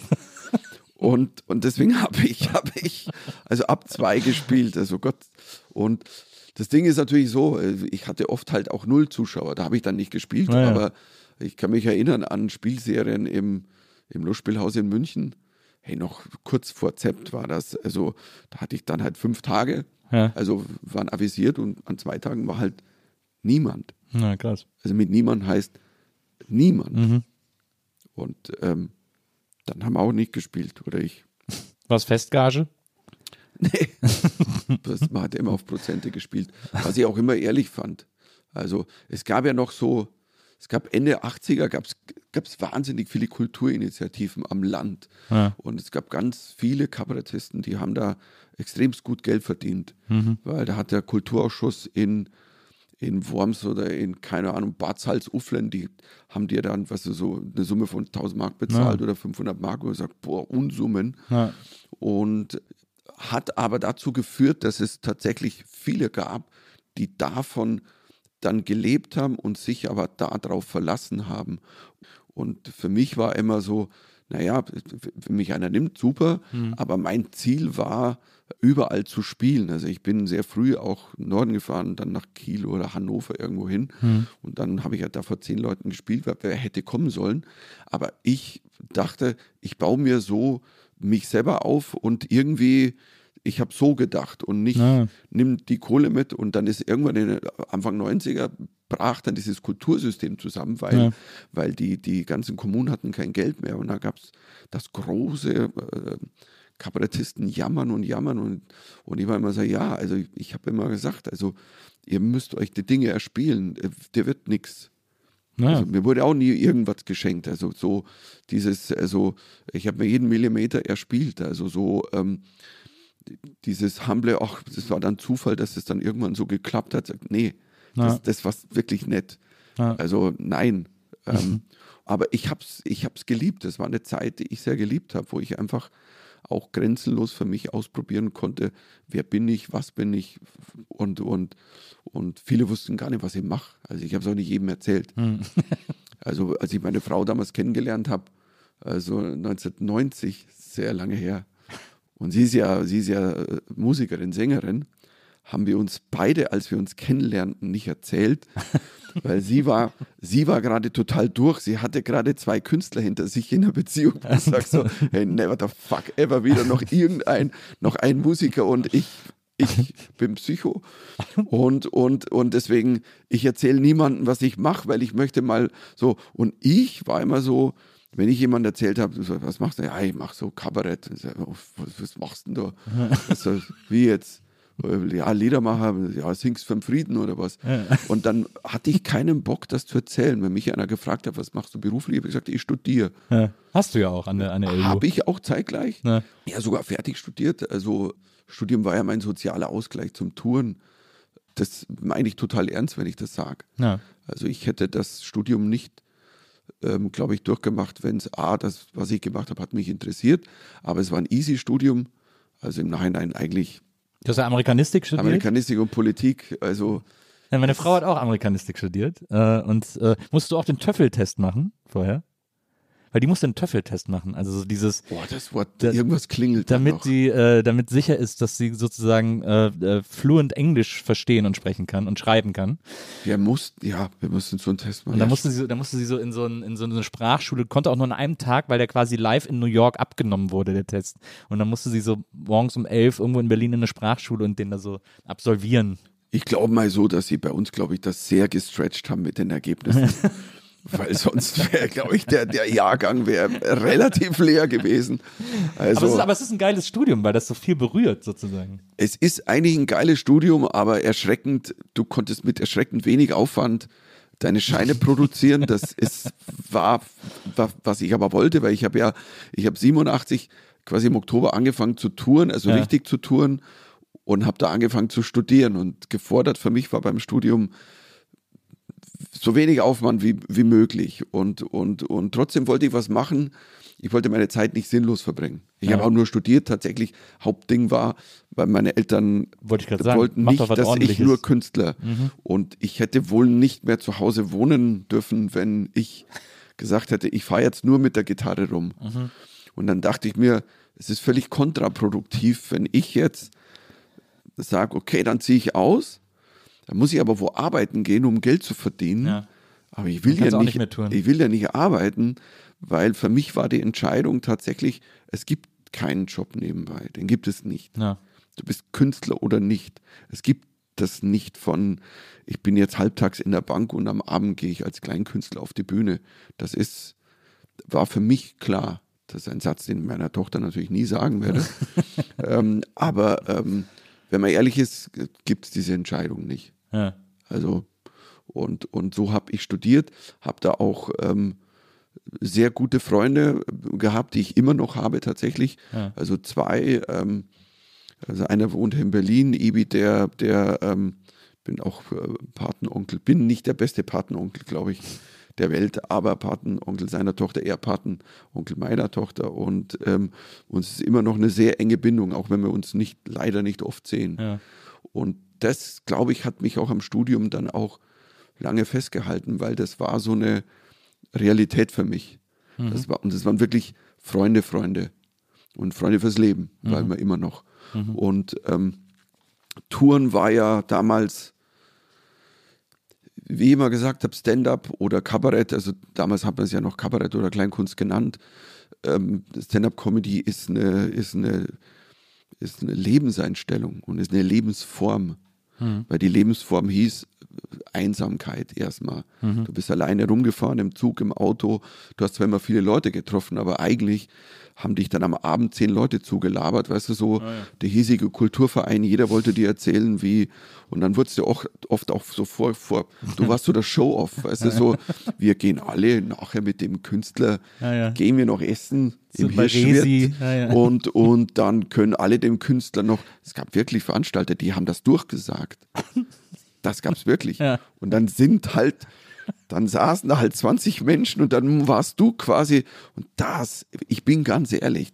Und deswegen habe ich also ab 2 gespielt. Also Gott. Und das Ding ist natürlich so, ich hatte oft halt auch 0 Zuschauer, da habe ich dann nicht gespielt, aber ich kann mich erinnern an Spielserien im Lustspielhaus in München. Hey, noch kurz vor Zept war das. Also da hatte ich dann halt 5 Tage, also waren avisiert und an 2 Tagen war halt niemand. Na, krass. Also mit niemand heißt niemand. Mhm. Und dann haben wir auch nicht gespielt, oder ich. Was Festgage? Nee, man hat immer auf Prozente gespielt, was ich auch immer ehrlich fand. Also es gab ja noch Ende 80er gab's wahnsinnig viele Kulturinitiativen am Land. Ja. Und es gab ganz viele Kabarettisten, die haben da extremst gut Geld verdient. Weil da hat der Kulturausschuss in Worms oder in, keine Ahnung, Bad Salzuflen, die haben dir dann, so eine Summe von 1000 Mark bezahlt oder 500 Mark und gesagt, boah, Unsummen. Ja. Und hat aber dazu geführt, dass es tatsächlich viele gab, die davon dann gelebt haben und sich aber darauf verlassen haben. Und für mich war immer so, naja, wenn mich einer nimmt, super, aber mein Ziel war, überall zu spielen. Also ich bin sehr früh auch in den Norden gefahren, dann nach Kiel oder Hannover irgendwo hin und dann habe ich halt da vor 10 Leuten gespielt, wer hätte kommen sollen. Aber ich dachte, ich baue mir so mich selber auf und irgendwie, ich habe so gedacht und nicht, nimm die Kohle mit und dann ist irgendwann Anfang 90er brach dann dieses Kultursystem zusammen, weil die ganzen Kommunen hatten kein Geld mehr und da gab es das große Kabarettisten jammern und ich war immer so, ja, also ich habe immer gesagt, also ihr müsst euch die Dinge erspielen, dir wird nichts. Also mir wurde auch nie irgendwas geschenkt, also so dieses, also ich habe mir jeden Millimeter erspielt, also so dieses Humble, ach, das war dann Zufall, dass es dann irgendwann so geklappt hat, sagt, nee, das war wirklich nett. Ja. Also nein. Aber ich hab's geliebt. Das war eine Zeit, die ich sehr geliebt habe, wo ich einfach auch grenzenlos für mich ausprobieren konnte, wer bin ich, was bin ich und viele wussten gar nicht, was ich mache. Also ich habe es auch nicht jedem erzählt. Also als ich meine Frau damals kennengelernt habe, also 1990, sehr lange her, und sie ist ja Musikerin, Sängerin, haben wir uns beide, als wir uns kennenlernten, nicht erzählt, weil sie war gerade total durch. Sie hatte gerade 2 Künstler hinter sich in der Beziehung. Ich sag so, hey, never the fuck ever wieder noch ein Musiker und ich bin Psycho und deswegen, ich erzähle niemandem, was ich mache, weil ich möchte mal so, und ich war immer so, wenn ich jemand erzählt habe, so, was machst du? Ja, ich mache so Kabarett. Und so, was machst du denn da? Also, wie jetzt? Ja, Liedermacher, ja, singst vom Frieden oder was. Und dann hatte ich keinen Bock, das zu erzählen. Wenn mich einer gefragt hat, was machst du beruflich, habe ich gesagt, ich studiere. Hast du ja auch an der LU. Habe ich auch zeitgleich. Ja, sogar fertig studiert. Also Studium war ja mein sozialer Ausgleich zum Touren. Das meine ich total ernst, wenn ich das sage. Ja. Also ich hätte das Studium nicht, glaube ich, durchgemacht, wenn es das, was ich gemacht habe, hat mich interessiert. Aber es war ein easy Studium. Also im Nachhinein eigentlich Du hast ja Amerikanistik studiert? Amerikanistik und Politik, also. Ja, meine Frau hat auch Amerikanistik studiert musst du auch den TOEFL-Test machen vorher? Weil die musste einen TOEFL-Test machen, also so dieses. Boah, das Wort, irgendwas klingelt damit noch. Damit sicher ist, dass sie sozusagen fluent Englisch verstehen und sprechen kann und schreiben kann. Wir mussten so einen Test machen. Und da musste sie so in so eine Sprachschule, konnte auch nur an einem Tag, weil der quasi live in New York abgenommen wurde, der Test. Und dann musste sie so morgens um 11 irgendwo in Berlin in eine Sprachschule und den da so absolvieren. Ich glaube mal so, dass sie bei uns, glaube ich, das sehr gestretcht haben mit den Ergebnissen. Weil sonst wäre, glaube ich, der Jahrgang wäre relativ leer gewesen. Also, aber es ist ein geiles Studium, weil das so viel berührt sozusagen. Es ist eigentlich ein geiles Studium, aber erschreckend, du konntest mit erschreckend wenig Aufwand deine Scheine produzieren. Das war, was ich aber wollte, weil ich habe 87 quasi im Oktober angefangen zu touren, also richtig zu touren und habe da angefangen zu studieren und gefordert für mich war beim Studium so wenig Aufwand wie möglich und trotzdem wollte ich was machen. Ich wollte meine Zeit nicht sinnlos verbringen. Ich habe auch nur studiert, tatsächlich. Hauptding war, weil meine Eltern wollten nicht, dass ich nur Künstler und ich hätte wohl nicht mehr zu Hause wohnen dürfen, wenn ich gesagt hätte, ich fahre jetzt nur mit der Gitarre rum. Und dann dachte ich mir, es ist völlig kontraproduktiv, wenn ich jetzt sage, okay, dann ziehe ich aus. Da muss ich aber wo arbeiten gehen, um Geld zu verdienen. Ja. Aber ich will ja nicht arbeiten, weil für mich war die Entscheidung tatsächlich, es gibt keinen Job nebenbei. Den gibt es nicht. Ja. Du bist Künstler oder nicht. Es gibt das nicht von, ich bin jetzt halbtags in der Bank und am Abend gehe ich als Kleinkünstler auf die Bühne. War für mich klar. Das ist ein Satz, den meiner Tochter natürlich nie sagen werde. Aber wenn man ehrlich ist, gibt es diese Entscheidung nicht. Ja. Also, und so habe ich studiert, habe da auch sehr gute Freunde gehabt, die ich immer noch habe tatsächlich. Ja. Also zwei, also einer wohnt in Berlin, Ibi, der bin auch Patenonkel, bin nicht der beste Patenonkel, glaube ich, der Welt, aber Patenonkel seiner Tochter, eher Patenonkel meiner Tochter und uns ist immer noch eine sehr enge Bindung, auch wenn wir uns leider nicht oft sehen. Ja. Und das, glaube ich, hat mich auch am Studium dann auch lange festgehalten, weil das war so eine Realität für mich. Das waren wirklich Freunde und Freunde fürs Leben, weil wir immer noch. Und Touren war ja damals, wie ich immer gesagt habe, Stand-up oder Kabarett, also damals hat man es ja noch Kabarett oder Kleinkunst genannt. Stand-up-Comedy ist eine Lebenseinstellung und ist eine Lebensform, weil die Lebensform hieß Einsamkeit erstmal. Du bist alleine rumgefahren im Zug, im Auto, du hast zwar immer viele Leute getroffen, aber eigentlich haben dich dann am Abend 10 Leute zugelabert, weißt du, so der hiesige Kulturverein, jeder wollte dir erzählen, wie, und dann wurdest du auch oft auch so du warst so der Show-Off, weißt du, so, wir gehen alle nachher mit dem Künstler, gehen wir noch essen im Hirschwirt und dann können alle dem Künstler noch, es gab wirklich Veranstalter, die haben das durchgesagt. Das gab es wirklich. Ja. Und dann saßen da halt 20 Menschen und dann warst du quasi, und ich bin ganz ehrlich,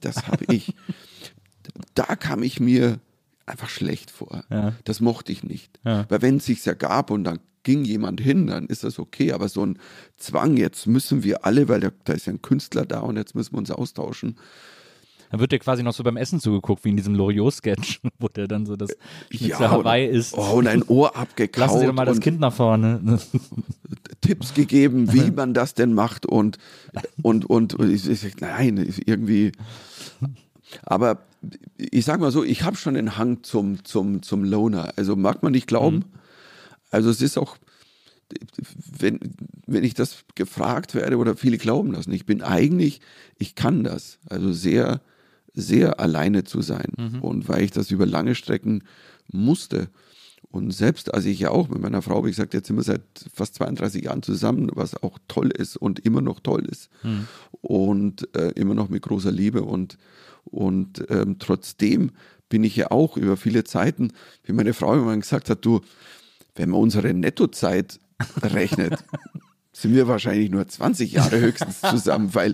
da kam ich mir einfach schlecht vor. Ja. Das mochte ich nicht. Ja. Weil wenn es sich ergab und dann ging jemand hin, dann ist das okay, aber so ein Zwang, jetzt müssen wir alle, weil da ist ja ein Künstler da und jetzt müssen wir uns austauschen. Dann wird dir quasi noch so beim Essen zugeguckt, wie in diesem Loriot-Sketch, wo der dann so das Schnitzel Hawaii isst. Und ein Ohr abgekaut. Lassen Sie doch mal das Kind nach vorne. Tipps gegeben, wie man das denn macht und ich sage, nein, irgendwie. Aber ich sag mal so, ich habe schon den Hang zum Loner. Also mag man nicht glauben. Also es ist auch wenn ich das gefragt werde oder viele glauben das nicht, ich kann das. Also sehr, sehr alleine zu sein. Und weil ich das über lange Strecken musste. Und selbst als ich ja auch mit meiner Frau, wie gesagt, jetzt sind wir seit fast 32 Jahren zusammen, was auch toll ist und immer noch toll ist. Und immer noch mit großer Liebe. Und trotzdem bin ich ja auch über viele Zeiten, wie meine Frau immer gesagt hat, du, wenn man unsere Nettozeit rechnet, sind wir wahrscheinlich nur 20 Jahre höchstens zusammen, weil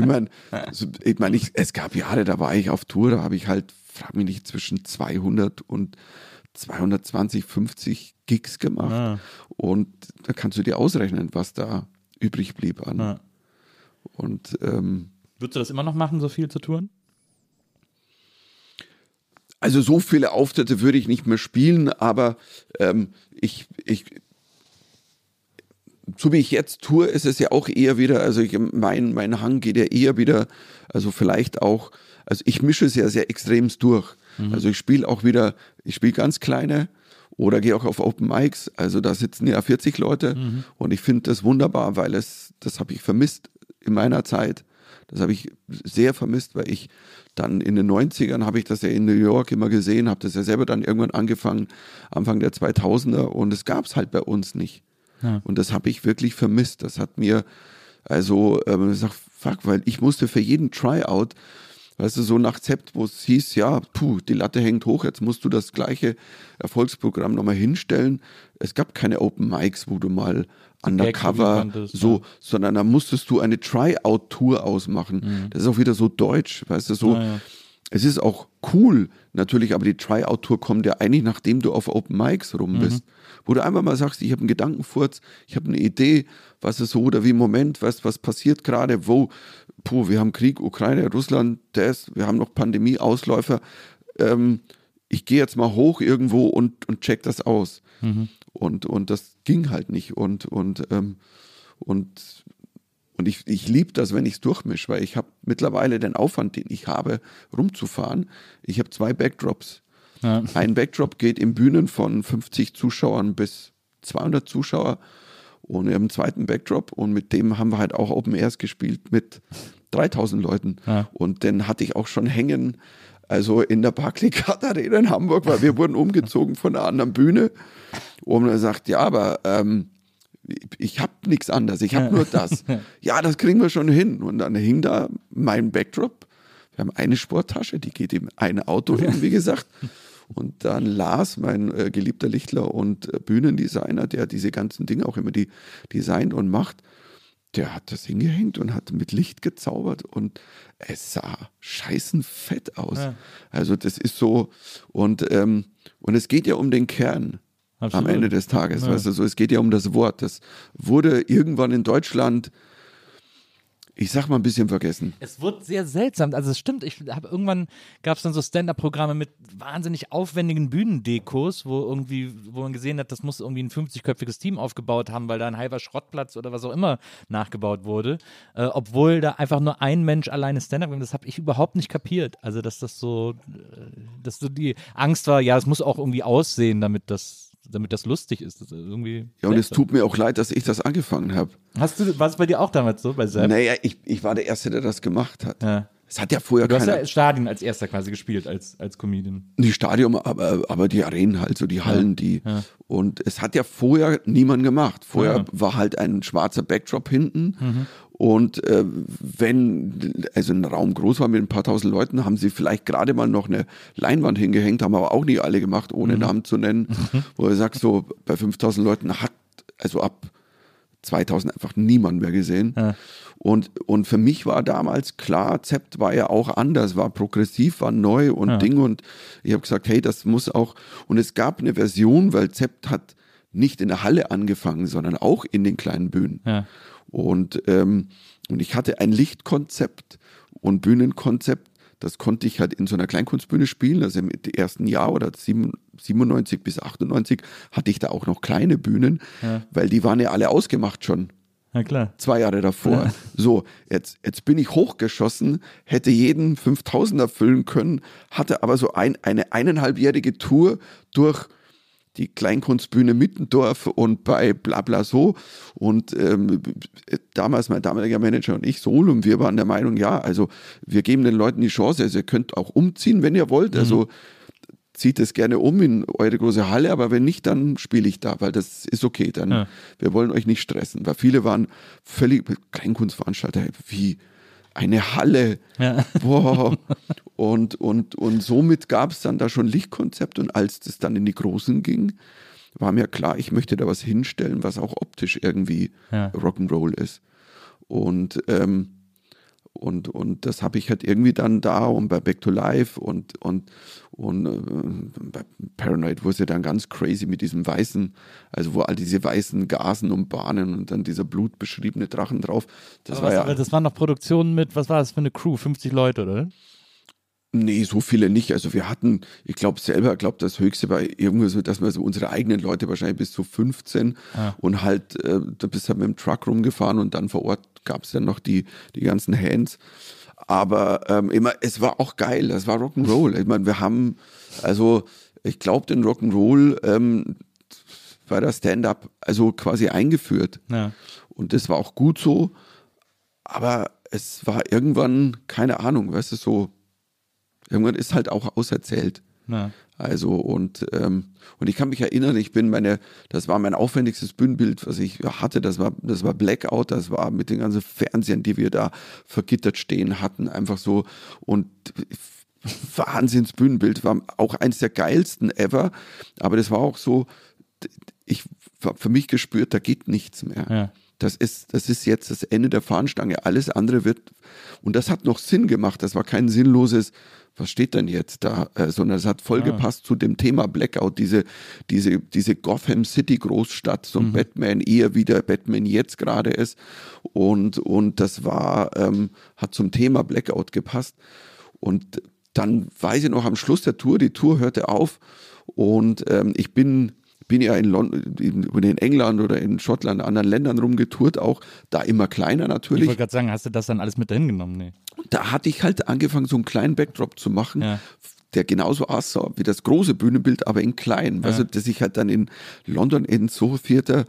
es gab Jahre, da war ich auf Tour, da habe ich halt, frag mich nicht, zwischen 200 und 220, 50 Gigs gemacht. Und da kannst du dir ausrechnen, was da übrig blieb an. Und würdest du das immer noch machen, so viel zu touren? Also so viele Auftritte würde ich nicht mehr spielen, aber so wie ich jetzt tue, ist es ja auch eher wieder, also mein Hang geht ja eher wieder, also vielleicht auch, also ich mische es ja sehr extremst durch. Also ich spiele ganz kleine oder gehe auch auf Open Mics, also da sitzen ja 40 Leute und ich finde das wunderbar, weil das habe ich vermisst in meiner Zeit. Das habe ich sehr vermisst, weil ich dann in den 90ern habe ich das ja in New York immer gesehen, habe das ja selber dann irgendwann angefangen, Anfang der 2000er und es gab es halt bei uns nicht. Ja. Und das habe ich wirklich vermisst. Das hat mir, weil ich musste für jeden Tryout, weißt du, so nach Zept, wo es hieß, ja, die Latte hängt hoch, jetzt musst du das gleiche Erfolgsprogramm nochmal hinstellen. Es gab keine Open Mics, wo du mal undercover sondern da musstest du eine Tryout-Tour ausmachen. Das ist auch wieder so deutsch, weißt du, so. Es ist auch cool, natürlich, aber die Tryout-Tour kommt ja eigentlich, nachdem du auf Open Mics rum bist. Wo du einfach mal sagst, ich habe einen Gedankenfurz, ich habe eine Idee, was ist so oder wie im Moment, was passiert gerade, wir haben Krieg, Ukraine, Russland, wir haben noch Pandemie-Ausläufer. Ich gehe jetzt mal hoch irgendwo und check das aus. Und das ging halt nicht. Und ich liebe das, wenn ich es durchmische, weil ich habe mittlerweile den Aufwand, den ich habe, rumzufahren. Ich habe 2 Backdrops. Ja. Ein Backdrop geht in Bühnen von 50 Zuschauern bis 200 Zuschauer und wir haben einen zweiten Backdrop und mit dem haben wir halt auch Open Airs gespielt mit 3000 Leuten. Ja. Und den hatte ich auch schon hängen, also in der Barclaycard Arena in Hamburg, weil wir wurden umgezogen von einer anderen Bühne. Und er sagt, ja, aber ich habe nichts anderes, ich habe nur das. Ja, das kriegen wir schon hin. Und dann hing da mein Backdrop. Wir haben eine Sporttasche, die geht in ein Auto hin, wie gesagt. Und dann Lars, mein geliebter Lichtler und Bühnendesigner, der diese ganzen Dinge auch immer designt und macht, der hat das hingehängt und hat mit Licht gezaubert und es sah scheißenfett aus. Ja. Also das ist so, und es geht ja um den Kern. Absolut. Am Ende des Tages, weißt du, so, es geht ja um das Wort. Das wurde irgendwann in Deutschland, ich sag mal, ein bisschen vergessen. Es wurde sehr seltsam. Also es stimmt, irgendwann gab es dann so Stand-Up-Programme mit wahnsinnig aufwendigen Bühnendekos, wo man gesehen hat, das muss irgendwie ein 50-köpfiges Team aufgebaut haben, weil da ein halber Schrottplatz oder was auch immer nachgebaut wurde. Obwohl da einfach nur ein Mensch alleine Stand-Up gemacht hat. Das habe ich überhaupt nicht kapiert. Also dass so die Angst war, ja, es muss auch irgendwie aussehen, damit das lustig ist. Das ist irgendwie ja, und es tut mir auch leid, dass ich das angefangen habe. War es bei dir auch damals so, bei Sepp? Naja, ich war der Erste, der das gemacht hat. Ja. Es hat ja vorher keiner... Du hast ja Stadien als Erster quasi gespielt, als Comedian. Die Stadion, aber die Arenen halt, so die Hallen, Und es hat ja vorher niemand gemacht. Vorher war halt ein schwarzer Backdrop hinten. Und wenn ein Raum groß war mit ein paar tausend Leuten, haben sie vielleicht gerade mal noch eine Leinwand hingehängt, haben aber auch nicht alle gemacht, ohne Namen zu nennen. Wo du sagst, so bei 5000 Leuten hat, also ab 2000 einfach niemand mehr gesehen. Ja. Und für mich war damals klar, Zept war ja auch anders, war progressiv, war neu und Ding. Und ich habe gesagt, hey, das muss auch. Und es gab eine Version, weil Zept hat nicht in der Halle angefangen, sondern auch in den kleinen Bühnen. Ja. Und ich hatte ein Lichtkonzept und Bühnenkonzept, das konnte ich halt in so einer Kleinkunstbühne spielen. Also im ersten Jahr oder 97 bis 98 hatte ich da auch noch kleine Bühnen, weil die waren ja alle ausgemacht schon. Ja, klar. 2 Jahre davor. Ja. So, jetzt bin ich hochgeschossen, hätte jeden 5000er füllen können, hatte aber so eine 1,5-jährige Tour durch die Kleinkunstbühne Mittendorf und bei Blabla so. Und damals mein damaliger Manager und ich, Sol, und wir waren der Meinung, ja, also wir geben den Leuten die Chance, also ihr könnt auch umziehen, wenn ihr wollt, also zieht es gerne um in eure große Halle, aber wenn nicht, dann spiele ich da, weil das ist okay, dann wir wollen euch nicht stressen, weil viele waren völlig Kleinkunstveranstalter, wie eine Halle, boah, und somit gab es dann da schon Lichtkonzept und als das dann in die Großen ging, war mir klar, ich möchte da was hinstellen, was auch optisch irgendwie Rock'n'Roll ist und das habe ich halt irgendwie dann da und bei Back to Life und bei Paranoid wurde es ja dann ganz crazy mit diesem weißen, also wo all diese weißen Gasen und Bahnen und dann dieser blutbeschriebene Drachen drauf. Das waren noch Produktionen mit, was war das für eine Crew? 50 Leute, oder? Nee, so viele nicht. Also wir hatten, ich glaube das Höchste war irgendwie so, dass wir so unsere eigenen Leute wahrscheinlich bis zu 15 und halt, da bist halt mit dem Truck rumgefahren und dann vor Ort gab es dann noch die ganzen Hands. Aber es war auch geil, das war Rock'n'Roll. Ich meine, wir haben, also ich glaube, den Rock'n'Roll war das Stand-Up also quasi eingeführt. Ja. Und das war auch gut so, aber es war irgendwann, keine Ahnung, weißt du, so irgendwann ist halt auch auserzählt. Ja. Also und ich kann mich erinnern, das war mein aufwendigstes Bühnenbild, was ich hatte, das war Blackout, das war mit den ganzen Fernsehern, die wir da vergittert stehen hatten, einfach so und Wahnsinnsbühnenbild, war auch eins der geilsten ever, aber das war auch so, ich habe für mich gespürt, da geht nichts mehr. Ja. Das ist jetzt das Ende der Fahnenstange, alles andere wird, und das hat noch Sinn gemacht, das war kein sinnloses, was steht denn jetzt da, sondern es hat voll gepasst zu dem Thema Blackout, diese Gotham City Großstadt, so ein Batman eher wie der Batman jetzt gerade ist und das war, hat zum Thema Blackout gepasst und dann weiß ich noch am Schluss der Tour, die Tour hörte auf und ich bin ja in England oder in Schottland, anderen Ländern rumgetourt, auch da immer kleiner natürlich. Ich wollte gerade sagen, hast du das dann alles mit dahin genommen? Nee. Und da hatte ich halt angefangen, so einen kleinen Backdrop zu machen, der genauso aussah wie das große Bühnenbild, aber in klein. Also, dass ich halt dann in London in so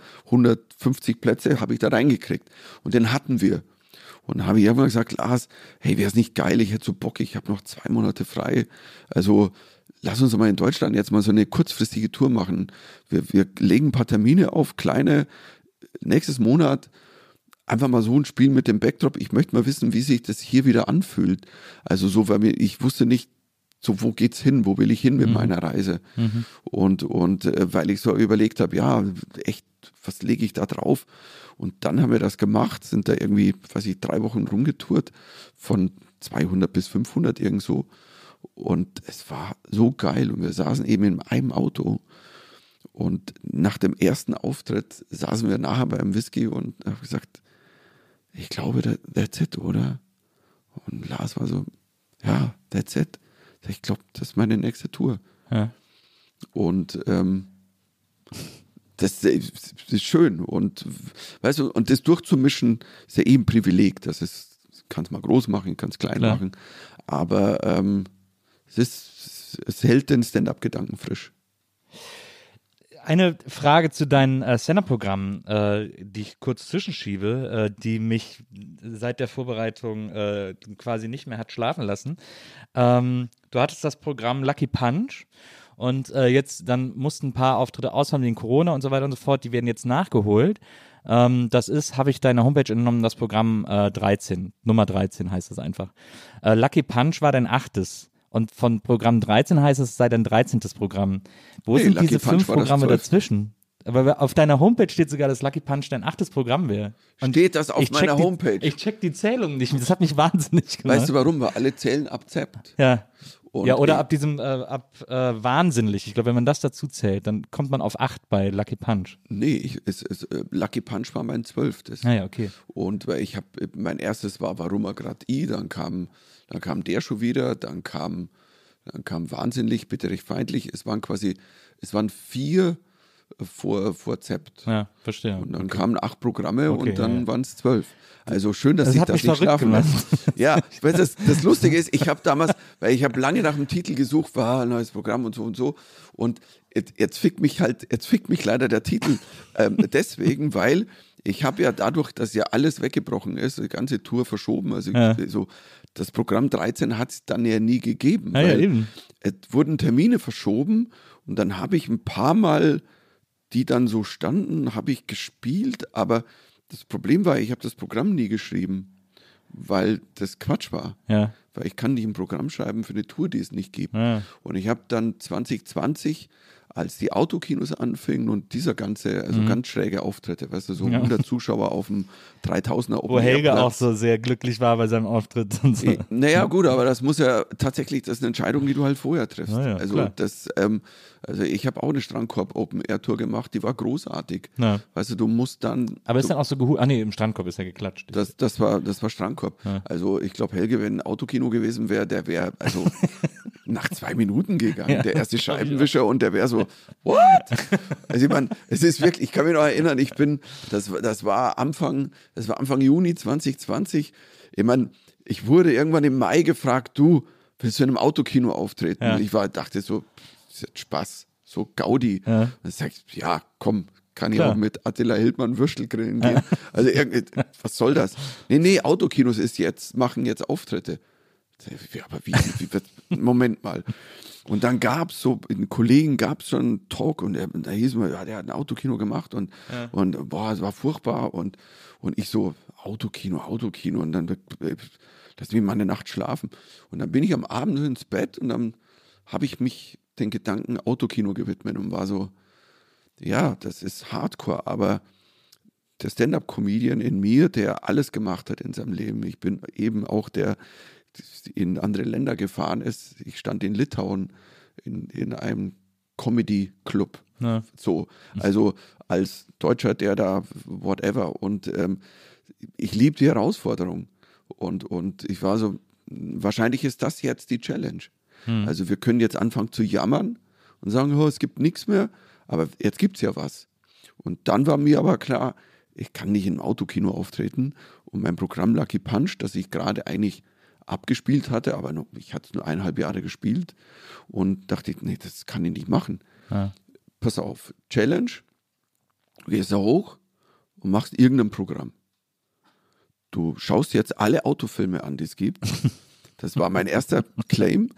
150 Plätze habe ich da reingekriegt. Und den hatten wir. Und dann habe ich irgendwann gesagt, Lars, hey, wäre es nicht geil, ich hätte so Bock, ich habe noch 2 Monate frei. Also lass uns mal in Deutschland jetzt mal so eine kurzfristige Tour machen. Wir legen ein paar Termine auf, kleine, nächstes Monat einfach mal so ein Spiel mit dem Backdrop. Ich möchte mal wissen, wie sich das hier wieder anfühlt. Also so, weil ich wusste nicht, so wo geht's hin, wo will ich hin mit meiner Reise? Und weil ich so überlegt habe, ja, echt, was lege ich da drauf? Und dann haben wir das gemacht, sind da irgendwie, 3 Wochen rumgetourt, von 200 bis 500 irgend so. Und es war so geil und wir saßen eben in einem Auto und nach dem ersten Auftritt saßen wir nachher beim Whisky und habe gesagt, ich glaube, that's it, oder? Und Lars war so, ja, that's it. Ich glaube, das ist meine nächste Tour. Ja. Und das ist schön und weißt du, und das durchzumischen ist ja eben ein Privileg. Das kann es mal groß machen, kann es klein machen, aber es hält den Stand-up-Gedanken frisch. Eine Frage zu deinen Stand-up-Programmen, die ich kurz zwischenschiebe, die mich seit der Vorbereitung quasi nicht mehr hat schlafen lassen. Du hattest das Programm Lucky Punch und jetzt dann mussten ein paar Auftritte ausfallen wegen Corona und so weiter und so fort, die werden jetzt nachgeholt. Das ist, habe ich deiner Homepage entnommen, das Programm 13, Nummer 13 heißt es einfach. Lucky Punch war dein 8. Und von Programm 13 heißt es sei dein 13. Programm. Wo sind diese 5 Programme dazwischen? Aber auf deiner Homepage steht sogar, dass Lucky Punch dein 8. Programm wäre. Steht das auf meiner Homepage? Ich check die Zählung nicht. Das hat mich wahnsinnig gemacht. Weißt du warum? Weil alle zählen ab Zept. Ja. Oder ab diesem, wahnsinnig. Ich glaube, wenn man das dazu zählt, dann kommt man auf 8 bei Lucky Punch. Nee, Lucky Punch war mein 12. Ah ja, okay. Und weil mein erstes war Warum er grad I, dann kam der schon wieder, dann kam Wahnsinnig, Bitterlich, Feindlich. Es waren 4 vorzept. Ja, verstehe. Und dann kamen 8 Programme Okay, und dann ja. waren es 12. Also schön, dass Das ich hat das mich nicht verrückt schlafen gemacht. lasse. Ja, weißt du, das Lustige ist, ich habe damals, weil ich habe lange nach dem Titel gesucht, war ein neues Programm und so und so. Und jetzt fickt mich leider der Titel deswegen, weil ich habe ja dadurch, dass ja alles weggebrochen ist, die ganze Tour verschoben, also so das Programm 13 hat es dann ja nie gegeben, Ja, weil eben. es wurden Termine verschoben und dann habe ich ein paar Mal, die dann so standen, habe ich gespielt, aber das Problem war, ich habe das Programm nie geschrieben, weil das Quatsch war. Ja. Weil ich kann nicht ein Programm schreiben für eine Tour, die es nicht gibt. Ja. Und ich habe dann 2020, als die Autokinos anfingen und dieser ganze, also ganz schräge Auftritte, weißt du, so 100 Zuschauer auf dem 3000er Wo Helge Open-Air-Platz. auch so sehr glücklich war bei seinem Auftritt und so. Naja, gut, aber das muss ja tatsächlich, das ist eine Entscheidung, die du halt vorher triffst. Ja, also klar. also ich habe auch eine Strandkorb Open Air Tour gemacht, die war großartig. Ja. Weißt du, du musst dann. Aber ist dann auch so geholt? Ah nee, im Strandkorb ist er geklatscht. Das war Strandkorb. Ja. Also ich glaube, Helge, wenn ein Autokino gewesen wäre, der wäre also nach 2 Minuten gegangen, Ja, der erste Scheibenwischer und der wäre so, what? Also ich meine, es ist wirklich, ich kann mich noch erinnern, das war Anfang Juni 2020. Ich meine, ich wurde irgendwann im Mai gefragt, du, willst du in einem Autokino auftreten? Ja. Und ich dachte so, das ist jetzt Spaß, so Gaudi. Ja. Dann sag ich, ja, komm, kann ich Klar. auch mit Attila Hildmann Würstel grillen gehen. Also was soll das? Nee, Autokinos machen jetzt Auftritte. Ja, aber wie Moment mal. Und dann gab es so, einen Kollegen gab es schon einen Talk und da hieß mir, ja, der hat ein Autokino gemacht und boah, es war furchtbar und ich so, Autokino und dann lass mich mal eine Nacht schlafen. Und dann bin ich am Abend ins Bett und dann habe ich mich den Gedanken Autokino gewidmet und war so, ja, das ist Hardcore, aber der Stand-Up-Comedian in mir, der alles gemacht hat in seinem Leben, ich bin eben auch der in andere Länder gefahren ist. Ich stand in Litauen in einem Comedy-Club. Ja. So, also als Deutscher, der da whatever. Und ich liebe die Herausforderung. Und ich war so, wahrscheinlich ist das jetzt die Challenge. Also wir können jetzt anfangen zu jammern und sagen, oh, es gibt nichts mehr, aber jetzt gibt es ja was. Und dann war mir aber klar, ich kann nicht im Autokino auftreten und mein Programm Lucky Punch, das ich gerade eigentlich abgespielt hatte, aber ich hatte es nur 1,5 Jahre gespielt und dachte, nee, das kann ich nicht machen. Ja. Pass auf, Challenge, du gehst da hoch und machst irgendein Programm. Du schaust jetzt alle Autofilme an, die es gibt. Das war mein erster Claim.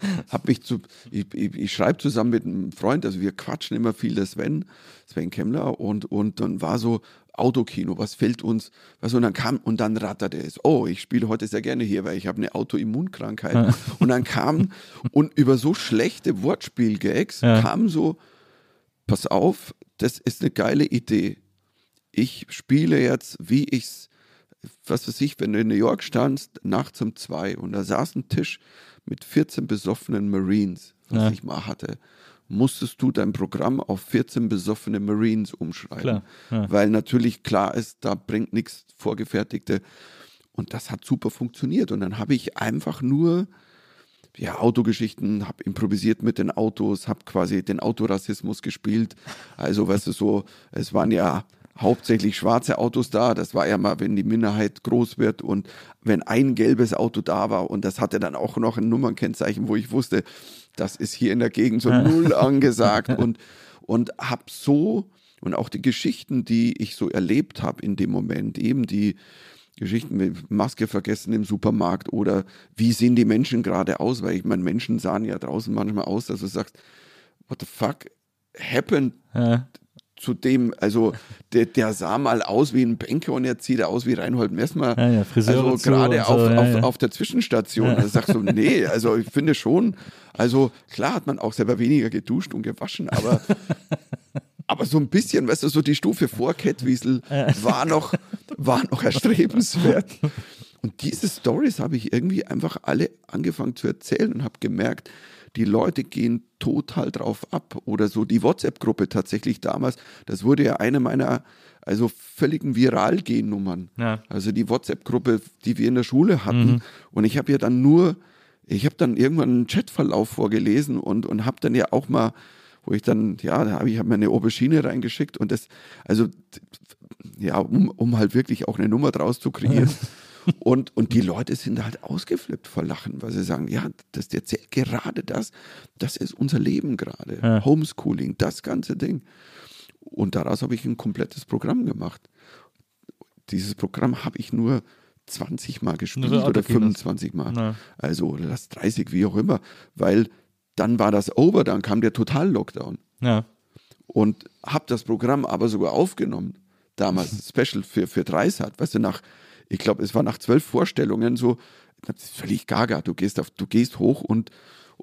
Ich schreibe zusammen mit einem Freund, also wir quatschen immer viel, der Sven Kemmler und dann war so Autokino, was fällt uns, was und dann ratterte es. Oh, ich spiele heute sehr gerne hier, weil ich habe eine Autoimmunkrankheit. Und dann und über so schlechte Wortspiel-Gags kam so, pass auf, das ist eine geile Idee. Ich spiele jetzt, wie ich's, was weiß ich, wenn du in New York standst, nachts um 2 und da saß ein Tisch mit 14 besoffenen Marines, was ich mal hatte, musstest du dein Programm auf 14 besoffene Marines umschreiben. Klar, weil natürlich klar ist, da bringt nichts Vorgefertigte. Und das hat super funktioniert. Und dann habe ich einfach nur Autogeschichten, habe improvisiert mit den Autos, habe quasi den Autorassismus gespielt. Also, weißt du, so, es waren ja hauptsächlich schwarze Autos da. Das war ja mal, wenn die Minderheit groß wird und wenn ein gelbes Auto da war und das hatte dann auch noch ein Nummernkennzeichen, wo ich wusste, das ist hier in der Gegend so 0 angesagt und habe so, und auch die Geschichten, die ich so erlebt habe in dem Moment, eben die Geschichten mit Maske vergessen im Supermarkt oder wie sehen die Menschen gerade aus, weil ich meine, Menschen sahen ja draußen manchmal aus, dass du sagst, what the fuck happened zu dem, also der sah mal aus wie ein Banker und jetzt sieht er aus wie Reinhold Messmer. Friseure also gerade so, auf der Zwischenstation. Also sagst du, nee, also ich finde schon, also klar hat man auch selber weniger geduscht und gewaschen, aber so ein bisschen, weißt du, so die Stufe vor Kettwiesel war noch erstrebenswert. Und diese Storys habe ich irgendwie einfach alle angefangen zu erzählen und habe gemerkt, die Leute gehen total drauf ab. Oder so die WhatsApp-Gruppe tatsächlich damals, das wurde ja eine meiner völligen Viral-Gehen-Nummern. Ja. Also die WhatsApp-Gruppe, die wir in der Schule hatten. Und ich habe ja dann irgendwann einen Chatverlauf vorgelesen und habe dann ja auch mal, wo ich dann, ja, da habe ich mir eine Aubergine reingeschickt und das, also, ja, um halt wirklich auch eine Nummer draus zu kreieren. Und die Leute sind halt ausgeflippt vor Lachen, weil sie sagen, ja, das erzählt gerade das ist unser Leben gerade. Ja. Homeschooling, das ganze Ding. Und daraus habe ich ein komplettes Programm gemacht. Dieses Programm habe ich nur 20 Mal gespielt oder 25 Mal. Ja. Also lass 30, wie auch immer. Weil dann war das over, dann kam der Total-Lockdown. Ja. Und habe das Programm aber sogar aufgenommen. Damals Special für Dreisat. Weißt du, ich glaube, es war nach 12 Vorstellungen so, das ist völlig gaga. Du gehst hoch und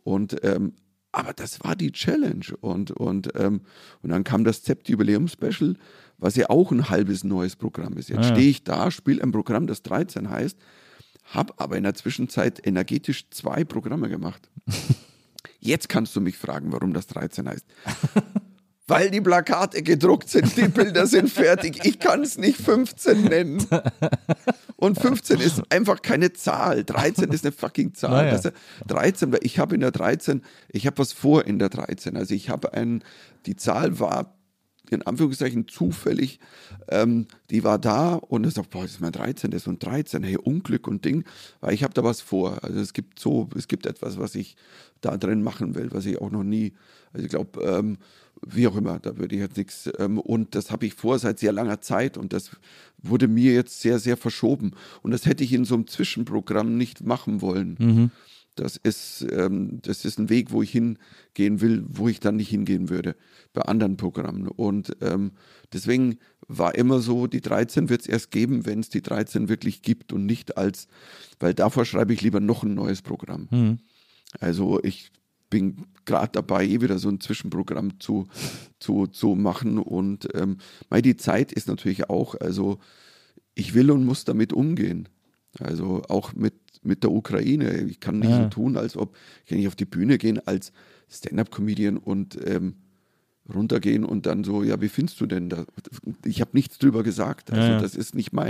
aber das war die Challenge. Und dann kam das ZEPT-Jubiläum-Special, was ja auch ein halbes neues Programm ist. Jetzt stehe ich da, spiele ein Programm, das 13 heißt, habe aber in der Zwischenzeit energetisch 2 Programme gemacht. Jetzt kannst du mich fragen, warum das 13 heißt. Weil die Plakate gedruckt sind, die Bilder sind fertig. Ich kann es nicht 15 nennen. Und 15 ist einfach keine Zahl. 13 ist eine fucking Zahl. Naja. Also 13, weil ich habe in der 13, ich habe was vor in der 13. Also ich habe die Zahl war in Anführungszeichen zufällig, die war da und ich sage, boah, das ist mein 13. und 13, hey, Unglück und Ding, weil ich habe da was vor. Also es gibt etwas, was ich da drin machen will, was ich auch noch nie, also ich glaube, wie auch immer, da würde ich jetzt nichts, und das habe ich vor seit sehr langer Zeit und das wurde mir jetzt sehr, sehr verschoben und das hätte ich in so einem Zwischenprogramm nicht machen wollen. Mhm. Das ist ein Weg, wo ich hingehen will, wo ich dann nicht hingehen würde bei anderen Programmen. Und deswegen war immer so, die 13 wird es erst geben, wenn es die 13 wirklich gibt und nicht weil davor schreibe ich lieber noch ein neues Programm. Mhm. Also ich bin gerade dabei, wieder so ein Zwischenprogramm zu machen und die Zeit ist natürlich auch, also ich will und muss damit umgehen. Also auch mit der Ukraine. Ich kann nicht so tun, als ob ich kann nicht auf die Bühne gehen als Stand-up-Comedian und runtergehen und dann so, ja, wie findest du denn das? Ich habe nichts drüber gesagt. Also das ist nicht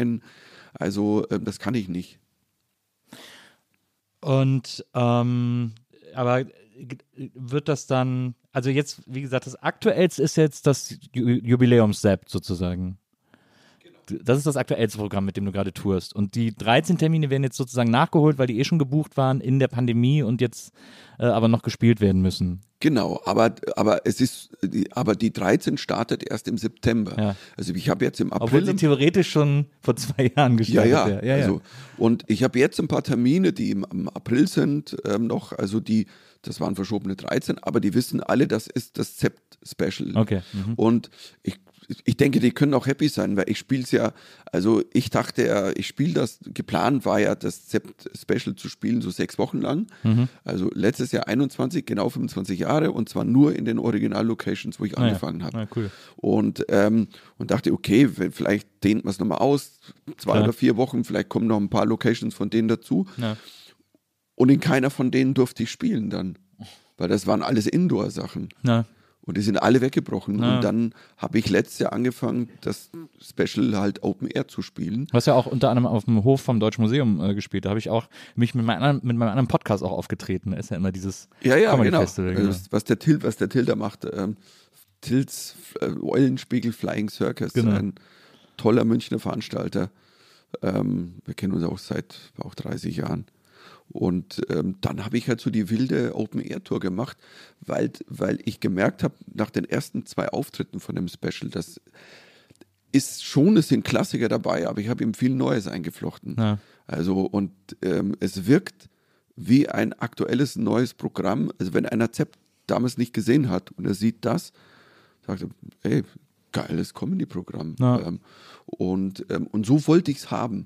das kann ich nicht. Und aber wird das dann, also jetzt, wie gesagt, das Aktuellste ist jetzt das Jubiläums-Sept sozusagen. Das ist das aktuellste Programm, mit dem du gerade tourst. Und die 13 Termine werden jetzt sozusagen nachgeholt, weil die schon gebucht waren in der Pandemie und jetzt aber noch gespielt werden müssen. Genau, aber die 13 startet erst im September. Ja. Also ich habe jetzt im April. Obwohl sie theoretisch schon vor 2 Jahren gestartet wäre. Ja. Also, und ich habe jetzt ein paar Termine, die im April sind noch, also das waren verschobene 13, aber die wissen alle, das ist das ZEPT-Special. Okay. Mhm. Und ich denke, die können auch happy sein, weil ich spiele es ja, also ich dachte ja, ich spiele das, geplant war ja das ZEPT-Special zu spielen, so 6 Wochen lang. Mhm. Also letztes Jahr 21, genau 25 Jahre und zwar nur in den Original-Locations, wo ich angefangen habe. Cool. Und dachte, okay, vielleicht dehnt man es nochmal aus, 2 oder 4 Wochen, vielleicht kommen noch ein paar Locations von denen dazu. Ja. Und in keiner von denen durfte ich spielen dann, weil das waren alles Indoor-Sachen. Ja. Und die sind alle weggebrochen. Ja. Und dann habe ich letztes Jahr angefangen, das Special halt Open Air zu spielen. Du hast ja auch unter anderem auf dem Hof vom Deutschen Museum gespielt. Da habe ich auch mich mit meinem anderen Podcast auch aufgetreten. Da ist ja immer dieses Comedy-Festival. Genau. Was der Till da macht. Tills Eulenspiegel Flying Circus. Genau. Ein toller Münchner Veranstalter. Wir kennen uns auch seit auch 30 Jahren. Und dann habe ich halt so die wilde Open-Air-Tour gemacht, weil ich gemerkt habe, nach den ersten 2 Auftritten von dem Special, das ist schon, es sind Klassiker dabei, aber ich habe ihm viel Neues eingeflochten. Ja. Also und es wirkt wie ein aktuelles neues Programm. Also wenn einer ZEPT damals nicht gesehen hat und er sieht das, sagt er, hey, geiles Comedy-Programm. Ja. Und so wollte ich es haben.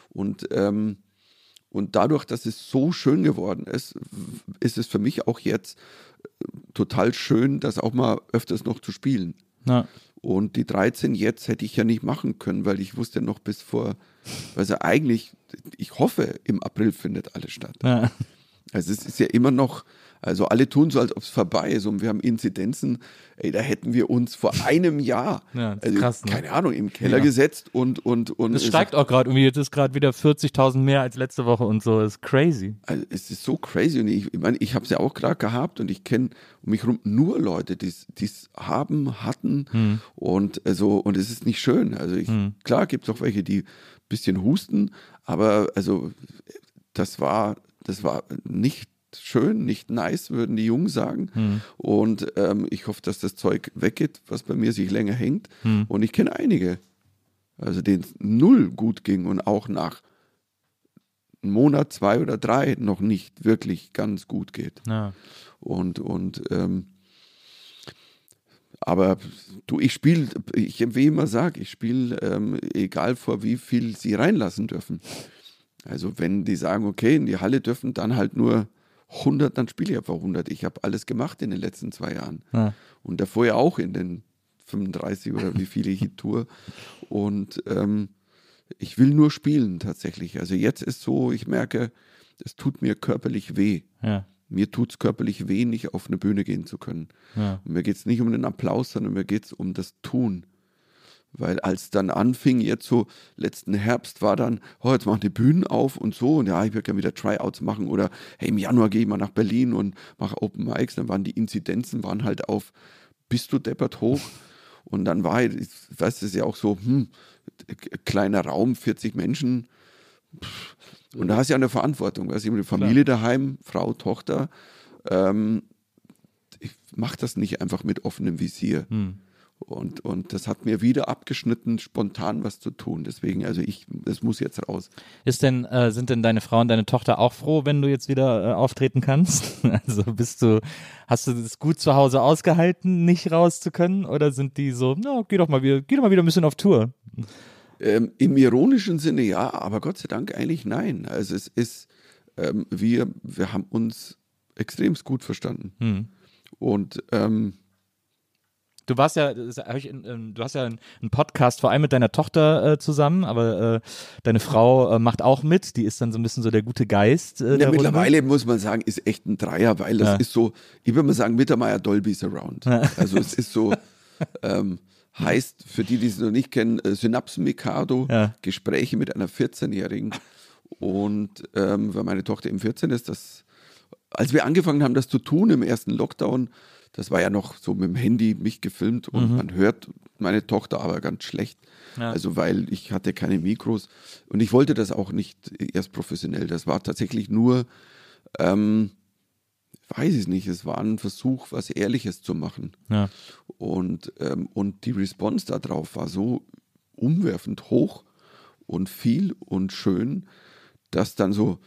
Und dadurch, dass es so schön geworden ist, ist es für mich auch jetzt total schön, das auch mal öfters noch zu spielen. Ja. Und die 13 jetzt hätte ich ja nicht machen können, weil ich wusste noch also eigentlich, ich hoffe, im April findet alles statt. Ja. Also es ist ja immer noch, also alle tun so, als ob es vorbei ist und wir haben Inzidenzen, da hätten wir uns vor einem Jahr, krass, ne? keine Ahnung, im Keller gesetzt und es steigt auch gerade irgendwie, jetzt ist gerade wieder 40.000 mehr als letzte Woche und so, das ist crazy. Also es ist so crazy und ich meine, ich habe es ja auch gerade gehabt und ich kenne um mich herum nur Leute, die es hatten und und es ist nicht schön. Also klar gibt es auch welche, die ein bisschen husten, aber also das war nicht schön, nicht nice, würden die Jungen sagen. Und ich hoffe, dass das Zeug weggeht, was bei mir sich länger hängt. Und ich kenne einige, also denen es null gut ging und auch nach einem Monat, 2 oder 3 noch nicht wirklich ganz gut geht. Ja. Aber du, ich wie immer sage, ich spiele, egal vor wie viel sie reinlassen dürfen. Also wenn die sagen, okay, in die Halle dürfen dann halt nur 100, dann spiele ich einfach 100. Ich habe alles gemacht in den letzten 2 Jahren. Ja. Und davor ja auch in den 35 oder wie viele ich tour. Und ich will nur spielen tatsächlich. Also jetzt ist so, ich merke, es tut mir körperlich weh. Ja. Mir tut es körperlich weh, nicht auf eine Bühne gehen zu können. Ja. Und mir geht es nicht um den Applaus, sondern mir geht es um das Tun. Weil als dann anfing, jetzt so letzten Herbst war dann, jetzt machen die Bühnen auf und so und ja, ich würde gerne wieder Tryouts machen oder hey, im Januar gehe ich mal nach Berlin und mache Open Mics, dann waren die Inzidenzen halt auf, bist du deppert hoch und dann war, ich weiß, das ist ja auch so, kleiner Raum, 40 Menschen und da hast du ja eine Verantwortung, weißt du, die Familie daheim, Frau, Tochter, ich mache das nicht einfach mit offenem Visier. Und das hat mir wieder abgeschnitten, spontan was zu tun. Deswegen, also das muss jetzt raus. Sind denn deine Frau und deine Tochter auch froh, wenn du jetzt wieder auftreten kannst? Also hast du das gut zu Hause ausgehalten, nicht raus zu können? Oder sind die so, geh doch mal wieder ein bisschen auf Tour? Im ironischen Sinne ja, aber Gott sei Dank eigentlich nein. Also es ist, wir haben uns extremst gut verstanden. Und du hast ja einen Podcast vor allem mit deiner Tochter zusammen, aber deine Frau macht auch mit, die ist dann so ein bisschen so der gute Geist. Mittlerweile muss man sagen, ist echt ein Dreier, weil das ist so, ich würde mal sagen, Mittermeier Dolby Surround. Also es ist so, heißt, für die es noch nicht kennen, Synapsen Mikado, Gespräche mit einer 14-Jährigen. Und weil meine Tochter eben 14 ist, als wir angefangen haben, das zu tun im ersten Lockdown, das war ja noch so mit dem Handy mich gefilmt und man hört meine Tochter aber ganz schlecht. Ja. Also weil ich hatte keine Mikros und ich wollte das auch nicht erst professionell. Das war tatsächlich nur, weiß ich nicht, es war ein Versuch, was Ehrliches zu machen. Ja. Und die Response darauf war so umwerfend hoch und viel und schön, dass dann so,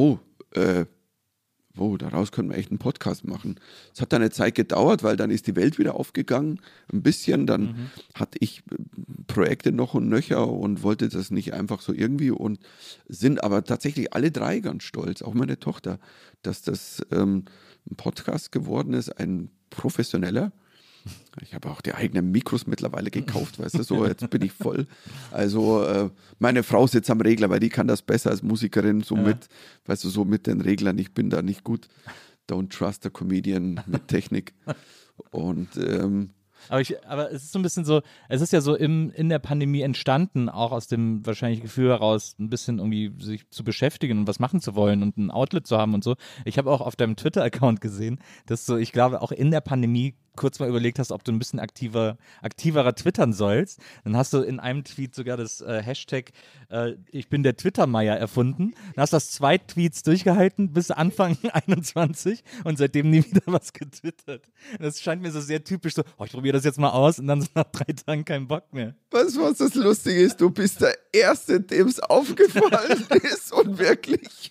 daraus können wir echt einen Podcast machen. Es hat dann eine Zeit gedauert, weil dann ist die Welt wieder aufgegangen, ein bisschen. Dann hatte ich Projekte noch und nöcher und wollte das nicht einfach so irgendwie und sind aber tatsächlich alle 3 ganz stolz, auch meine Tochter, dass das ein Podcast geworden ist, ein professioneller. Ich habe auch die eigenen Mikros mittlerweile gekauft, weißt du, so jetzt bin ich voll. Also meine Frau sitzt am Regler, weil die kann das besser als Musikerin, so mit den Reglern, ich bin da nicht gut. Don't trust a comedian mit Technik. Und aber es ist so ein bisschen so, es ist ja so in der Pandemie entstanden, auch aus dem wahrscheinlich Gefühl heraus, ein bisschen irgendwie sich zu beschäftigen und was machen zu wollen und ein Outlet zu haben und so. Ich habe auch auf deinem Twitter-Account gesehen, dass du, ich glaube, auch in der Pandemie kurz mal überlegt hast, ob du ein bisschen aktiverer twittern sollst. Dann hast du in einem Tweet sogar das Hashtag ich bin der Twitter-Meier erfunden. Dann hast du das 2 Tweets durchgehalten bis Anfang 21 und seitdem nie wieder was getwittert. Das scheint mir so sehr typisch so, ich probiere das jetzt mal aus und dann so nach 3 Tagen kein Bock mehr. Was das Lustige ist, du bist der Erste, dem es aufgefallen ist und wirklich.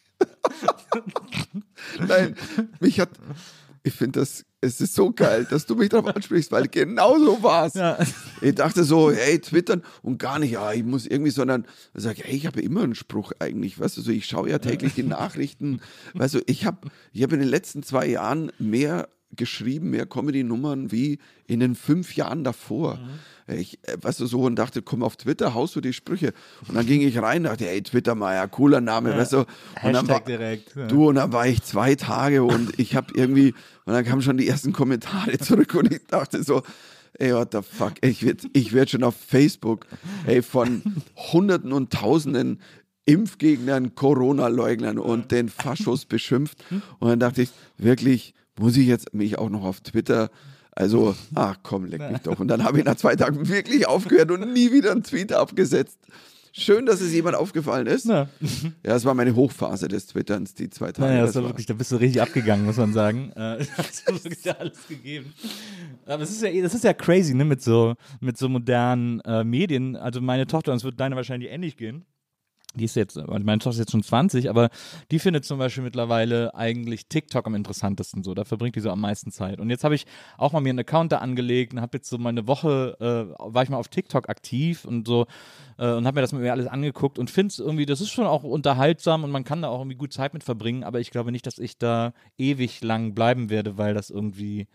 Nein, ich finde es ist so geil, dass du mich darauf ansprichst, weil genau so war es. Ja. Ich dachte so, hey, twittern und gar nicht, ich muss irgendwie, sondern sage, hey, ich habe immer einen Spruch eigentlich, weißt du, so, ich schaue ja täglich die Nachrichten, weißt du, ich habe in den letzten 2 Jahren mehr geschrieben, mehr Comedy-Nummern wie in den 5 Jahren davor. Ich, weißt du, so und dachte, komm auf Twitter, haust du die Sprüche. Und dann ging ich rein, dachte, ey, Twitter-Meier, cooler Name, weißt du. Und dann war, direkt. Ja. und dann war ich 2 Tage und ich habe irgendwie, und dann kamen schon die ersten Kommentare zurück und ich dachte so, ey, what the fuck, ich werd schon auf Facebook, ey, von Hunderten und Tausenden Impfgegnern, Corona-Leugnern und den Faschos beschimpft. Und dann dachte ich, wirklich, muss ich jetzt mich auch noch auf Twitter, also, ach komm, leck mich doch. Und dann habe ich nach 2 Tagen wirklich aufgehört und nie wieder einen Tweet abgesetzt. Schön, dass es jemand aufgefallen ist. Ja, es war meine Hochphase des Twitterns, die 2 Tage. Naja, das war wirklich, da bist du richtig abgegangen, muss man sagen. Hast du wirklich alles gegeben. Aber das ist ja crazy, ne, mit so modernen Medien. Also meine Tochter, und es wird deine wahrscheinlich ähnlich gehen. Die ist jetzt, meine Tochter ist jetzt schon 20, aber die findet zum Beispiel mittlerweile eigentlich TikTok am interessantesten so. Da verbringt die so am meisten Zeit. Und jetzt habe ich auch mal mir einen Account da angelegt und habe jetzt so mal eine Woche, war ich mal auf TikTok aktiv und so und habe mir das mit mir alles angeguckt und finde es irgendwie, das ist schon auch unterhaltsam und man kann da auch irgendwie gut Zeit mit verbringen, aber ich glaube nicht, dass ich da ewig lang bleiben werde, weil das irgendwie,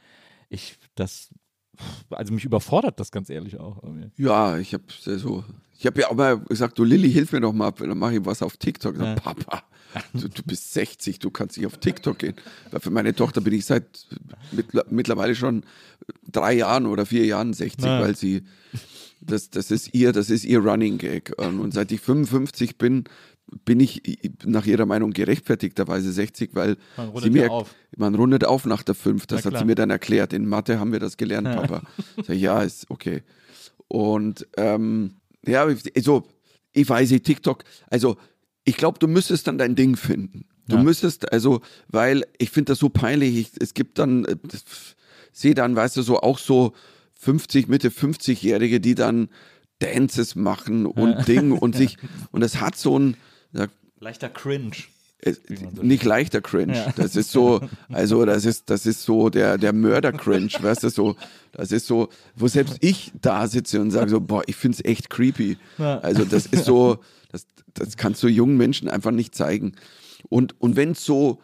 also mich überfordert das ganz ehrlich auch. Irgendwie. Ja, ich habe ja auch mal gesagt, du Lilly, hilf mir doch mal, dann mache ich was auf TikTok. Ja. Papa, du bist 60, du kannst nicht auf TikTok gehen. Weil für meine Tochter bin ich seit mittlerweile schon 3 Jahren oder 4 Jahren 60, weil sie, das ist ihr Running Gag. Und seit ich 55 bin ich nach ihrer Meinung gerechtfertigterweise 60, weil sie mir, man rundet auf nach der 5, das hat sie mir dann erklärt. In Mathe haben wir das gelernt, Papa. Sag ich, ja, ist okay. Und ja, also ich weiß nicht, TikTok, also ich glaube, du müsstest dann dein Ding finden. Du müsstest, also, weil ich finde das so peinlich, es gibt dann, sehe dann, weißt du, so auch so Mitte 50-Jährige, die dann Dances machen und Ding und sich, und das hat so ein leichter Cringe. Nicht leichter Cringe, das ist so, also das ist so der Mörder-Cringe, weißt du, so, das ist so, wo selbst ich da sitze und sage so, boah, ich finde es echt creepy. Also das ist so, das kannst du jungen Menschen einfach nicht zeigen. Und wenn es so,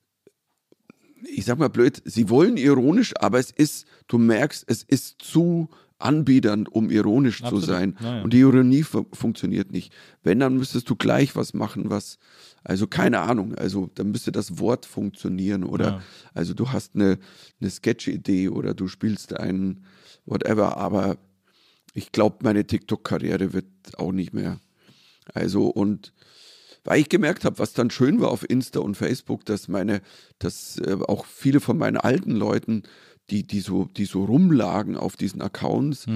ich sag mal blöd, sie wollen ironisch, aber du merkst, es ist zu anbiedernd, um ironisch zu sein. Ja. Und die Ironie funktioniert nicht. Wenn, dann müsstest du gleich was machen, also keine Ahnung, also dann müsste das Wort funktionieren oder also du hast eine Sketch-Idee oder du spielst einen whatever, aber ich glaube, meine TikTok-Karriere wird auch nicht mehr. Also und weil ich gemerkt habe, was dann schön war auf Insta und Facebook, dass auch viele von meinen alten Leuten, die so rumlagen auf diesen Accounts,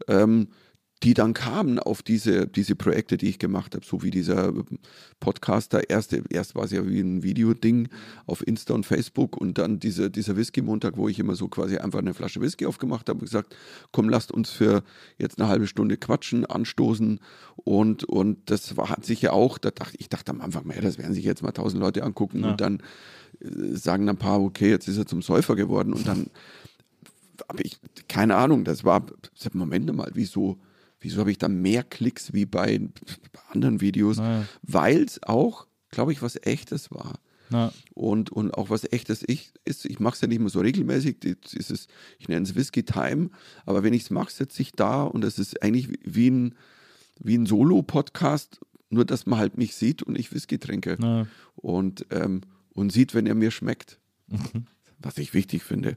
die dann kamen auf diese Projekte, die ich gemacht habe, so wie dieser Podcaster. Erst war es ja wie ein Videoding auf Insta und Facebook und dann dieser Whisky-Montag, wo ich immer so quasi einfach eine Flasche Whisky aufgemacht habe und gesagt, komm, lasst uns für jetzt eine halbe Stunde quatschen, anstoßen und das hat sich ja auch, ich dachte am Anfang, das werden sich jetzt mal 1000 Leute angucken und dann sagen ein paar, okay, jetzt ist er zum Säufer geworden und dann habe ich, keine Ahnung, Moment mal, wieso habe ich da mehr Klicks wie bei anderen Videos? Weil es auch, glaube ich, was Echtes war. Und auch was Echtes ist. Ich mache es ja nicht mehr so regelmäßig. Ich nenne es Whisky Time. Aber wenn ich es mache, sitze ich da und es ist eigentlich wie ein Solo-Podcast, nur dass man halt mich sieht und ich Whisky trinke. Und sieht, wenn er mir schmeckt. Was ich wichtig finde.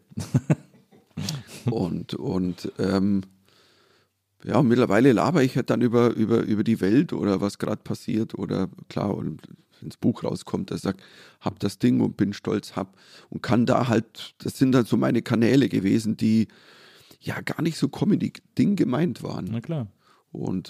Und mittlerweile laber ich halt dann über die Welt oder was gerade passiert oder klar, und wenn das Buch rauskommt, das sagt, hab das Ding und bin stolz, und kann da halt, das sind dann so meine Kanäle gewesen, die ja gar nicht so Comedy-Ding gemeint waren. Na klar. Und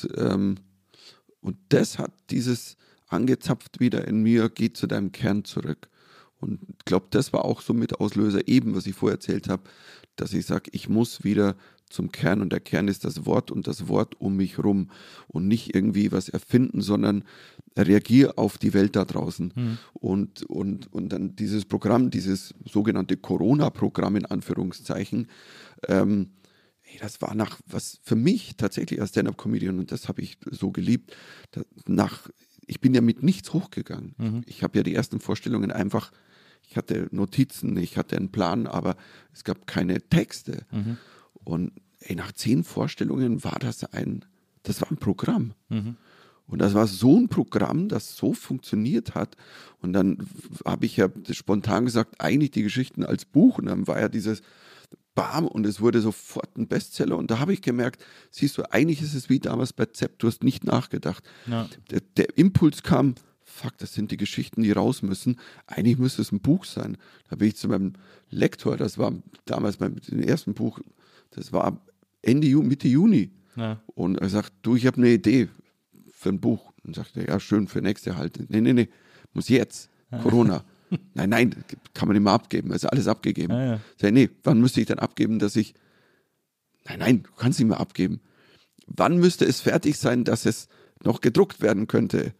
das hat dieses angezapft wieder in mir, geht zu deinem Kern zurück. Und ich glaube, das war auch so mit Auslöser eben, was ich vorher erzählt habe, dass ich sage, ich muss wieder zum Kern und der Kern ist das Wort und das Wort um mich rum und nicht irgendwie was erfinden, sondern reagiere auf die Welt da draußen. Und dann dieses Programm, dieses sogenannte Corona-Programm in Anführungszeichen, das war was für mich tatsächlich als Stand-Up-Comedian, und das habe ich so geliebt, ich bin ja mit nichts hochgegangen. Ich habe ja die ersten Vorstellungen einfach Ich hatte Notizen, ich hatte einen Plan, aber es gab keine Texte. Und nach 10 Vorstellungen war das war ein Programm. Und das war so ein Programm, das so funktioniert hat. Und dann habe ich ja spontan gesagt, eigentlich die Geschichten als Buch. Und dann war ja dieses Bam und es wurde sofort ein Bestseller. Und da habe ich gemerkt, siehst du, eigentlich ist es wie damals bei Zepp, du hast nicht nachgedacht. Ja. Der Impuls kam, fuck, das sind die Geschichten, die raus müssen. Eigentlich müsste es ein Buch sein. Da bin ich zu meinem Lektor, das war damals beim ersten Buch, das war Mitte Juni. Ja. Und er sagt, du, ich habe eine Idee für ein Buch. Und sagte, ja, schön, für nächste halt. Nee, muss jetzt. Corona. Nein, kann man nicht mehr abgeben. Also alles abgegeben. Ja. Sag, nee, wann müsste ich dann abgeben, dass ich. Nein, du kannst nicht mehr abgeben. Wann müsste es fertig sein, dass es noch gedruckt werden könnte?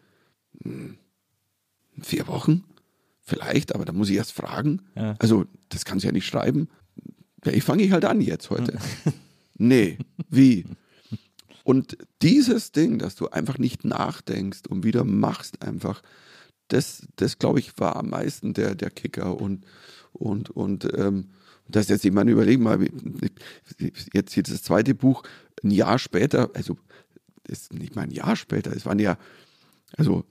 4 Wochen? Vielleicht, aber da muss ich erst fragen. Ja. Also, das kannst du ja nicht schreiben. Ja, ich fange halt an jetzt heute. Nee, wie? Und dieses Ding, dass du einfach nicht nachdenkst und wieder machst einfach, das glaube ich, war am meisten der Kicker. Und das jetzt, ich meine, überleg mal, jetzt das zweite Buch, ein Jahr später, also das ist nicht mal ein Jahr später, es waren ja, also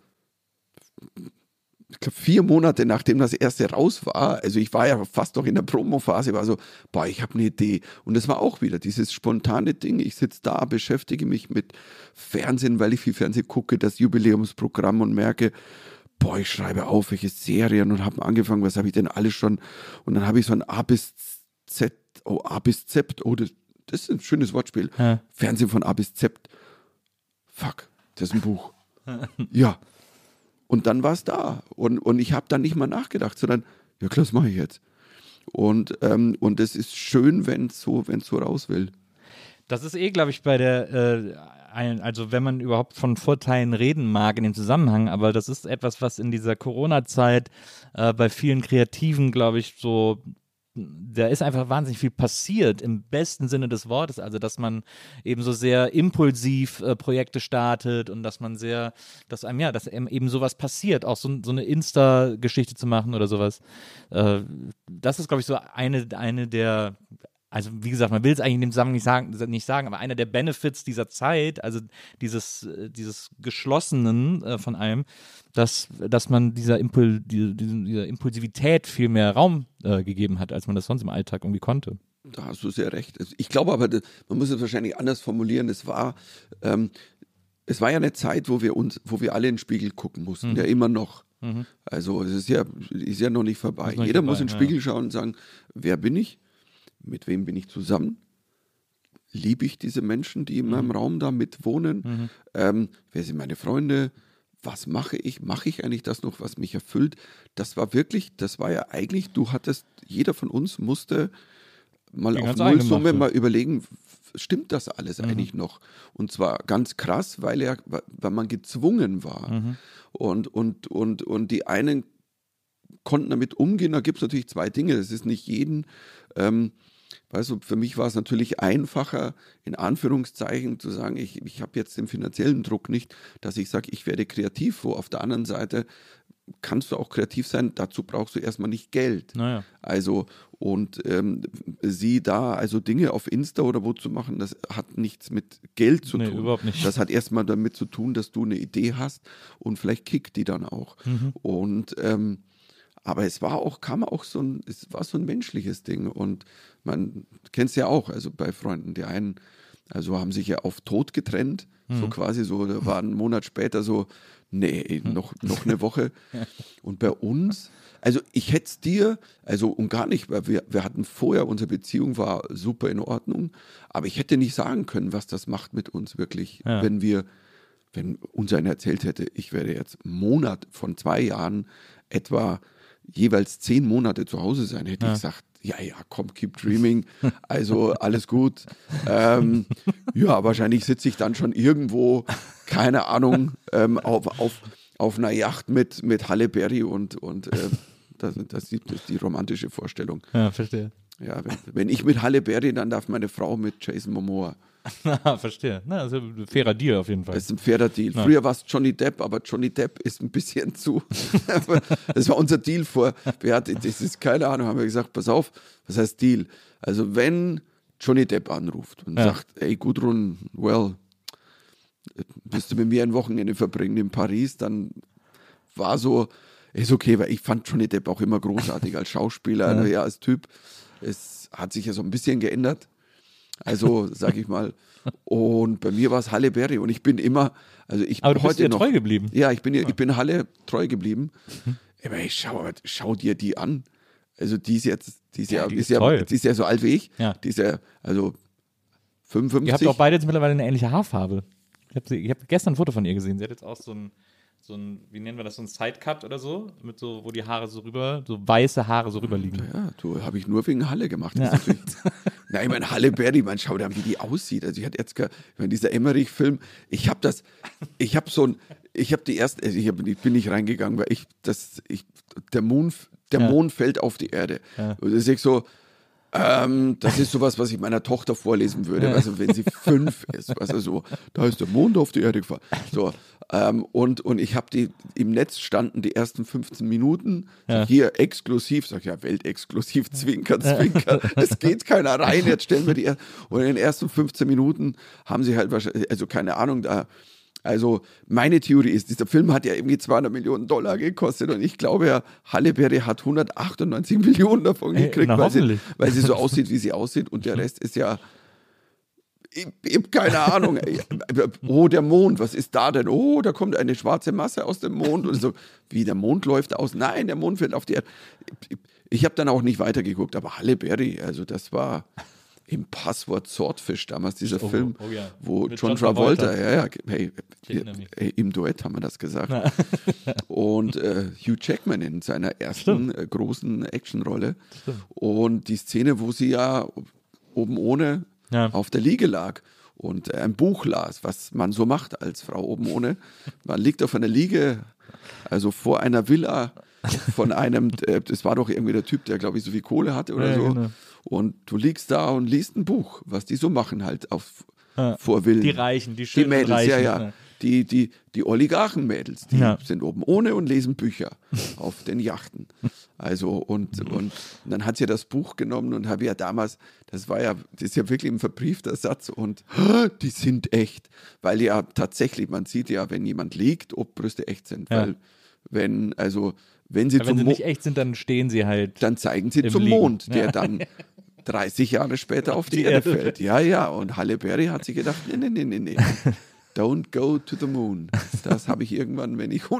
ich glaube 4 Monate nachdem das erste raus war, also ich war ja fast noch in der Promophase, war so, boah, ich habe eine Idee. Und das war auch wieder dieses spontane Ding, ich sitze da, beschäftige mich mit Fernsehen, weil ich viel Fernsehen gucke, das Jubiläumsprogramm und merke, boah, ich schreibe auf, welche Serien und habe angefangen, was habe ich denn alles schon? Und dann habe ich so ein A bis Z, das ist ein schönes Wortspiel. Ja. Fernsehen von A bis Z. Fuck, das ist ein Buch. Ja. Und dann war es da. Und ich habe dann nicht mal nachgedacht, sondern, ja klar, das mache ich jetzt. Und es ist schön, wenn es so raus will. Das ist glaube ich, bei also wenn man überhaupt von Vorteilen reden mag in dem Zusammenhang, aber das ist etwas, was in dieser Corona-Zeit bei vielen Kreativen, glaube ich, so, da ist einfach wahnsinnig viel passiert, im besten Sinne des Wortes, also dass man eben so sehr impulsiv Projekte startet und dass einem eben sowas passiert, auch so eine Insta-Geschichte zu machen oder sowas. Das ist, glaube ich, so eine der, also wie gesagt, man will es eigentlich in dem Zusammenhang nicht sagen, aber einer der Benefits dieser Zeit, also dieses Geschlossenen von allem, dass man dieser Impulsivität viel mehr Raum gegeben hat, als man das sonst im Alltag irgendwie konnte. Da hast du sehr recht. Ich glaube aber, man muss es wahrscheinlich anders formulieren. Es war ja eine Zeit, wo wir alle in den Spiegel gucken mussten, ja immer noch. Also es ist ja noch nicht vorbei. Jeder muss in den Spiegel schauen und sagen, wer bin ich? Mit wem bin ich zusammen? Liebe ich diese Menschen, die in meinem Raum da mitwohnen? Wer sind meine Freunde? Was mache ich? Mache ich eigentlich das noch, was mich erfüllt? Das war ja eigentlich, jeder von uns musste mal auf Nullsumme mal überlegen, stimmt das alles eigentlich noch? Und zwar ganz krass, weil man gezwungen war. Und die einen konnten damit umgehen. Da gibt es natürlich 2 Dinge. Das ist nicht jeden, weißt du, für mich war es natürlich einfacher, in Anführungszeichen zu sagen, ich habe jetzt den finanziellen Druck nicht, dass ich sage, ich werde kreativ. Wo auf der anderen Seite kannst du auch kreativ sein, dazu brauchst du erstmal nicht Geld. Naja. Also, und also Dinge auf Insta oder wo zu machen, das hat nichts mit Geld zu tun. Überhaupt nicht. Das hat erstmal damit zu tun, dass du eine Idee hast und vielleicht kickt die dann auch. Und aber es war so ein menschliches Ding und man kennt es ja auch, also bei Freunden, die einen, also haben sich ja auf Tod getrennt, so quasi so, da war ein Monat später so, nee, noch eine Woche. Und bei uns, also ich hätte es dir, also und gar nicht, weil wir hatten vorher, unsere Beziehung war super in Ordnung, aber ich hätte nicht sagen können, was das macht mit uns wirklich, wenn uns einer erzählt hätte, ich werde jetzt einen Monat von 2 Jahren etwa jeweils 10 Monate zu Hause sein, hätte ich gesagt, ja, komm, keep dreaming, also alles gut. Ja, wahrscheinlich sitze ich dann schon irgendwo, keine Ahnung, auf einer Yacht mit Halle Berry und das ist die romantische Vorstellung. Ja, verstehe. Ja, wenn ich mit Halle Berry, dann darf meine Frau mit Jason Momoa. Verstehe. Na, also ein fairer Deal auf jeden Fall. Das ist ein fairer Deal. Früher war es Johnny Depp, aber Johnny Depp ist ein bisschen zu. Das war unser Deal vor. Das ist keine Ahnung, haben wir gesagt, pass auf, was heißt Deal? Also wenn Johnny Depp anruft und sagt, ey Gudrun, willst du mit mir ein Wochenende verbringen in Paris, dann war so, ist okay, weil ich fand Johnny Depp auch immer großartig als Schauspieler, als Typ. Es hat sich ja so ein bisschen geändert. Also, sag ich mal. Und bei mir war es Halle Berry. Und ich bin immer, also ich aber du bist heute ihr noch, treu geblieben. Ja, ich bin Halle treu geblieben. Aber schau dir die an. Also die ist ja so alt wie ich. Ja. Die ist ja, also 55. Ihr habt auch beide jetzt mittlerweile eine ähnliche Haarfarbe. Ich hab gestern ein Foto von ihr gesehen. Sie hat jetzt auch so ein, wie nennen wir das, so ein Sidecut oder so, mit so, wo die Haare so weiße Haare so rüberliegen. Ja, habe ich nur wegen Halle gemacht. Ja. Ich meine, Halle Berry, man schaut an, wie die aussieht. Also ich hatte jetzt, dieser Emmerich-Film, ich bin nicht reingegangen, weil der Mond fällt auf die Erde. Ja. Und das ist so, das ist sowas, was ich meiner Tochter vorlesen würde, also wenn sie 5 ist, also so, da ist der Mond auf die Erde gefallen. So, und ich habe im Netz standen die ersten 15 Minuten, hier exklusiv, sag ich ja, weltexklusiv, Zwinker, Zwinker, es geht keiner rein, jetzt stellen wir und in den ersten 15 Minuten haben sie halt wahrscheinlich, also keine Ahnung, also meine Theorie ist, dieser Film hat ja irgendwie $200 Millionen gekostet und ich glaube ja, Halle Berry hat 198 Millionen davon gekriegt, weil sie so aussieht, wie sie aussieht und der Rest ist ja, ich habe keine Ahnung. Oh, der Mond, was ist da denn? Oh, da kommt eine schwarze Masse aus dem Mond und so, wie der Mond läuft aus. Nein, der Mond fällt auf die Erde. Ich habe dann auch nicht weitergeguckt, aber Halle Berry, also das war im Passwort Swordfish damals, dieser Film, wo John Travolta, im Duett haben wir das gesagt. Und Hugh Jackman in seiner ersten großen Actionrolle. Und die Szene, wo sie ja oben ohne auf der Liege lag und ein Buch las, was man so macht als Frau oben ohne. Man liegt auf einer Liege, also vor einer Villa von einem, das war doch irgendwie der Typ, der glaube ich so viel Kohle hatte oder so. Genau. Und du liegst da und liest ein Buch, was die so machen halt vor Villen. Die Reichen, die schönen Mädels, Reichen. Die Oligarchen-Mädels, die sind oben ohne und lesen Bücher auf den Yachten. Also und dann hat sie das Buch genommen und habe ja damals, das ist ja wirklich ein verbriefter Satz und die sind echt. Weil ja tatsächlich, man sieht ja, wenn jemand liegt, ob Brüste echt sind. Weil wenn sie nicht echt sind, dann stehen sie halt. Dann zeigen sie zum Mond, der dann 30 Jahre später auf die Erde fällt. Ja, und Halle Berry hat sich gedacht, nee. Don't go to the moon. Das habe ich irgendwann, wenn ich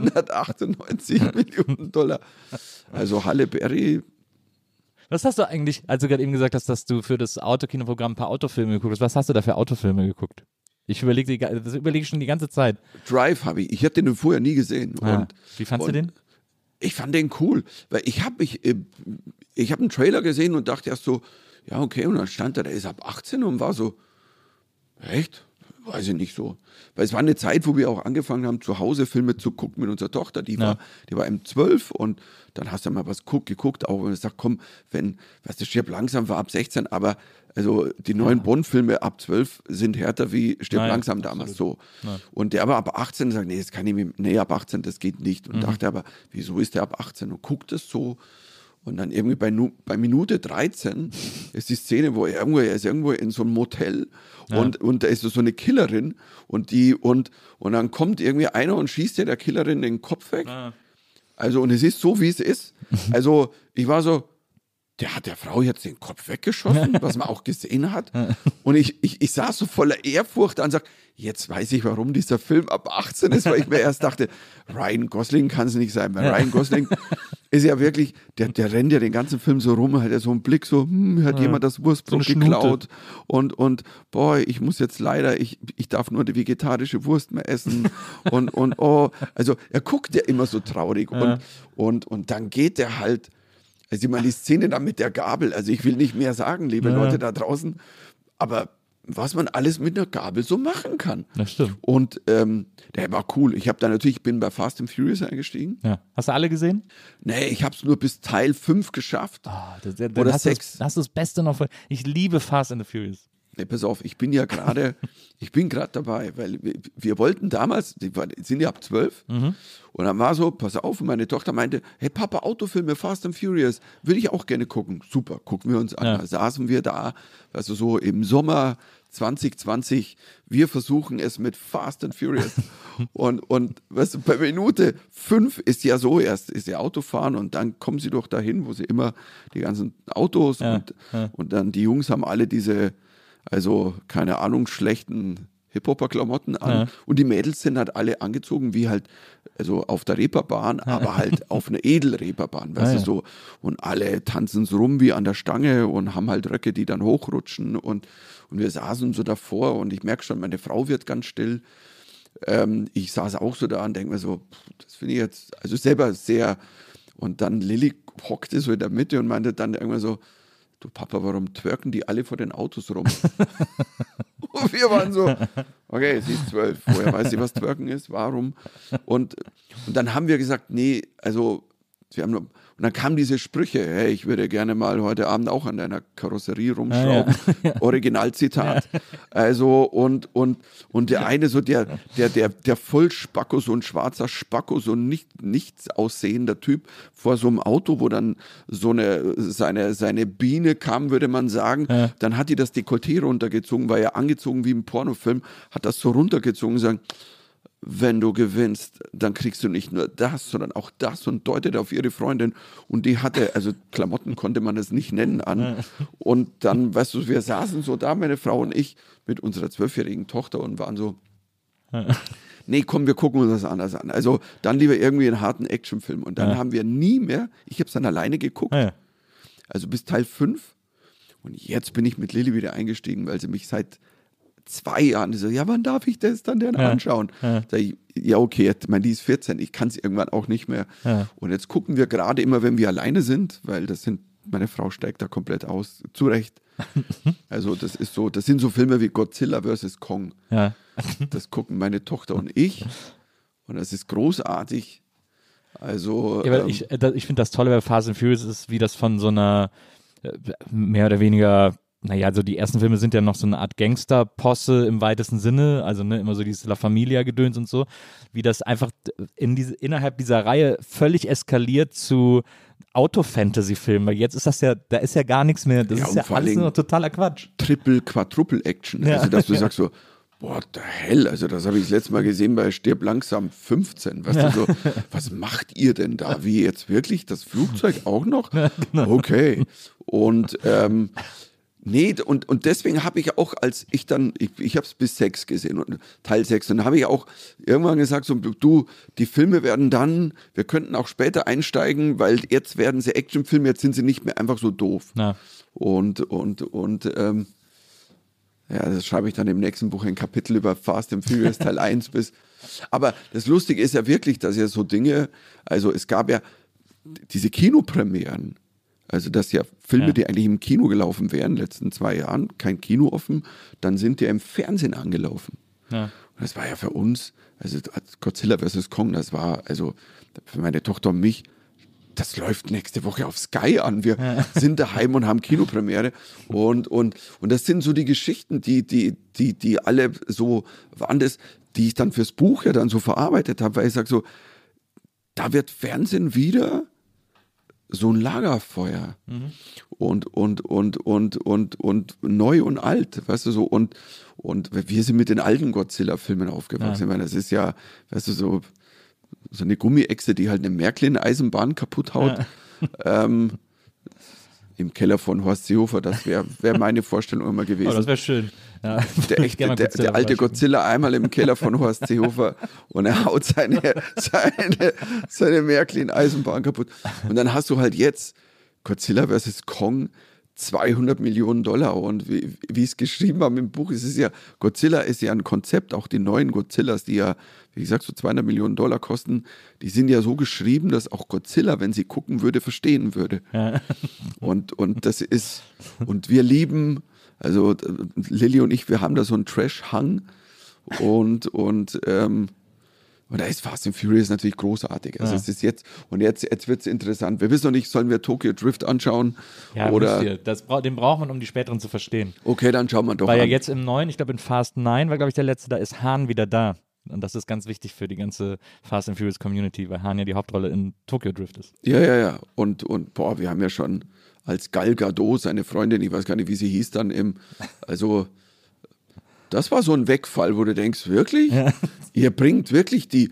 198 Millionen $. Also Halle Berry. Was hast du eigentlich, als du gerade eben gesagt hast, dass du für das Autokinoprogramm ein paar Autofilme geguckt hast, was hast du da für Autofilme geguckt? Ich überlege schon die ganze Zeit. Drive habe ich. Ich habe den vorher nie gesehen. Wie fandst du den? Ich fand den cool, weil ich habe einen Trailer gesehen und dachte erst so, ja okay, und dann stand da, der ist ab 18 und war so, echt? Weiß ich nicht so. Weil es war eine Zeit, wo wir auch angefangen haben, zu Hause Filme zu gucken mit unserer Tochter. Die war eben 12 und dann hast du mal was geguckt, auch wenn du sagst, komm, Stirb langsam war ab 16, aber also die neuen Bond-Filme ab 12 sind härter wie Stirb langsam damals so. Nein. Und der war ab 18 und sagt, nee, das kann ich mir, ab 18, das geht nicht. Und dachte aber, wieso ist der ab 18? Und guckt es so. Und dann irgendwie bei Minute 13 ist die Szene, wo er ist irgendwo in so einem Motel und da ist so eine Killerin und dann kommt irgendwie einer und schießt der Killerin den Kopf weg. Also und es ist so, wie es ist. Also ich war so, der hat der Frau jetzt den Kopf weggeschossen, was man auch gesehen hat. Und ich saß so voller Ehrfurcht da und sag, jetzt weiß ich, warum dieser Film ab 18 ist, weil ich mir erst dachte, Ryan Gosling kann es nicht sein, weil Ryan Gosling ist ja wirklich, der rennt ja den ganzen Film so rum, hat ja so einen Blick so, hat jemand das Wurstbrot geklaut und boah, ich muss jetzt leider, ich darf nur die vegetarische Wurst mehr essen und also er guckt ja immer so traurig und dann geht der halt, also ich meine, die Szene da mit der Gabel, also ich will nicht mehr sagen, liebe Leute da draußen, aber was man alles mit einer Gabel so machen kann. Das stimmt. Und der war cool. Ich bin bei Fast and Furious eingestiegen. Ja. Hast du alle gesehen? Nee, ich habe es nur bis Teil 5 geschafft. Dann Oder hast 6. Hast du das Beste noch? Ich liebe Fast and the Furious. Nee, pass auf, ich bin gerade dabei, weil wir wollten damals, die sind ja ab 12 und dann war so, pass auf, und meine Tochter meinte, hey Papa, Autofilme, Fast and Furious, würde ich auch gerne gucken. Super, gucken wir uns an. Ja. Da saßen wir da, weißt du, so im Sommer 2020, wir versuchen es mit Fast and Furious und weißt du, bei Minute 5 ist ja so, erst ist ja Autofahren und dann kommen sie doch dahin, wo sie immer die ganzen Autos und dann die Jungs haben alle diese, also keine Ahnung, schlechten Hip-Hopper-Klamotten an und die Mädels sind halt alle angezogen wie halt, also auf der Reeperbahn, aber halt auf einer Edelreeperbahn, weißt du, so, und alle tanzen so rum wie an der Stange und haben halt Röcke, die dann hochrutschen und wir saßen so davor und ich merke schon, meine Frau wird ganz still, ich saß auch so da und denke mir so, das finde ich jetzt, also selber sehr, und dann Lilly hockte so in der Mitte und meinte dann irgendwann so, du Papa, warum twerken die alle vor den Autos rum? Und wir waren so, okay, sie ist 12, woher weiß sie, was twerken ist, warum? Und dann haben wir gesagt, nee, also wir haben nur, und dann kamen diese Sprüche, hey, ich würde gerne mal heute Abend auch an deiner Karosserie rumschrauben, Originalzitat. Also und der eine so, der Vollspacko, so ein schwarzer Spacko, so ein nichts aussehender Typ vor so einem Auto, wo dann so seine Biene kam, würde man sagen, dann hat die das Dekolleté runtergezogen, war ja angezogen wie im Pornofilm, hat das so runtergezogen und gesagt, wenn du gewinnst, dann kriegst du nicht nur das, sondern auch das und deutet auf ihre Freundin und die hatte, also Klamotten konnte man das nicht nennen an und dann, weißt du, wir saßen so da, meine Frau und ich mit unserer 12-jährigen Tochter und waren so, nee, komm, wir gucken uns das anders an. Also dann lieber irgendwie einen harten Actionfilm und dann haben wir nie mehr, ich habe es dann alleine geguckt, also bis Teil 5 und jetzt bin ich mit Lilly wieder eingestiegen, weil sie mich seit 2 Jahren, die so, ja, wann darf ich das dann denn anschauen? Sag ich, ja, okay, die ist 14, ich kann es irgendwann auch nicht mehr. Und jetzt gucken wir gerade immer, wenn wir alleine sind, weil meine Frau steigt da komplett aus, zu Recht. Also das sind so Filme wie Godzilla vs. Kong. Das gucken meine Tochter und ich und das ist großartig. Also ja, ich finde das Tolle bei Fast and Furious ist, wie das von so einer mehr oder weniger, naja, also die ersten Filme sind ja noch so eine Art Gangster-Posse im weitesten Sinne, also immer so dieses La Familia-Gedöns und so, wie das einfach innerhalb dieser Reihe völlig eskaliert zu Auto-Fantasy-Filmen, weil jetzt ist das ja, da ist ja gar nichts mehr, das ist ja alles nur totaler Quatsch. Triple-Quadruple-Action, also dass du sagst so, what the hell, also das habe ich das letzte Mal gesehen bei Stirb langsam 15, weißt du so, was macht ihr denn da, wie jetzt wirklich, das Flugzeug auch noch? Okay, und nee, und deswegen habe ich auch, als ich dann, ich habe es bis 6 gesehen, und Teil 6, und dann habe ich auch irgendwann gesagt, so, du, die Filme werden dann, wir könnten auch später einsteigen, weil jetzt werden sie Actionfilme, jetzt sind sie nicht mehr einfach so doof. Und ja, das schreibe ich dann im nächsten Buch ein Kapitel über Fast and Furious Teil 1 bis, aber das Lustige ist ja wirklich, dass ja so Dinge, also es gab ja diese Kinopremieren, also dass ja Filme, die eigentlich im Kino gelaufen wären, in den letzten 2 Jahren, kein Kino offen, dann sind die im Fernsehen angelaufen. Und das war ja für uns, also Godzilla vs. Kong, das war, also für meine Tochter und mich, das läuft nächste Woche auf Sky an. Wir sind daheim und haben Kinopremiere. Und das sind so die Geschichten, die alle so waren, die ich dann fürs Buch ja dann so verarbeitet habe, weil ich sage so, da wird Fernsehen wieder so ein Lagerfeuer. Und neu und alt, weißt du so, und wir sind mit den alten Godzilla-Filmen aufgewachsen. Ich meine, das ist ja, weißt du, so eine Gummiechse, die halt eine Märklin-Eisenbahn kaputt haut. Im Keller von Horst Seehofer, das wäre meine Vorstellung immer gewesen. Oh, das wäre schön. Ja. Der alte Godzilla einmal im Keller von Horst Seehofer und er haut seine Märklin-Eisenbahn kaputt. Und dann hast du halt jetzt Godzilla vs. Kong, $200 Millionen. Und wie ich es geschrieben habe im Buch, Godzilla ist ja ein Konzept, auch die neuen Godzillas, die ja, wie gesagt, so $200 Millionen kosten, die sind ja so geschrieben, dass auch Godzilla, wenn sie gucken würde, verstehen würde. Und das ist, und wir lieben, Also Lilly und ich, wir haben da so einen Trash-Hang und da ist Fast and Furious natürlich großartig. Also es ist jetzt wird es interessant. Wir wissen noch nicht, sollen wir Tokyo Drift anschauen? Ja, oder den braucht man, um die späteren zu verstehen. Okay, dann schauen wir doch Weil ja an. jetzt im neuen, ich glaube in Fast 9 war glaube ich der letzte, da ist Han wieder da. Und das ist ganz wichtig für die ganze Fast and Furious Community, weil Han ja die Hauptrolle in Tokyo Drift ist. Ja. Und boah, wir haben ja schon als Gal Gadot, seine Freundin, ich weiß gar nicht, wie sie hieß dann also das war so ein Wegfall, wo du denkst, wirklich? Ja. Ihr bringt wirklich die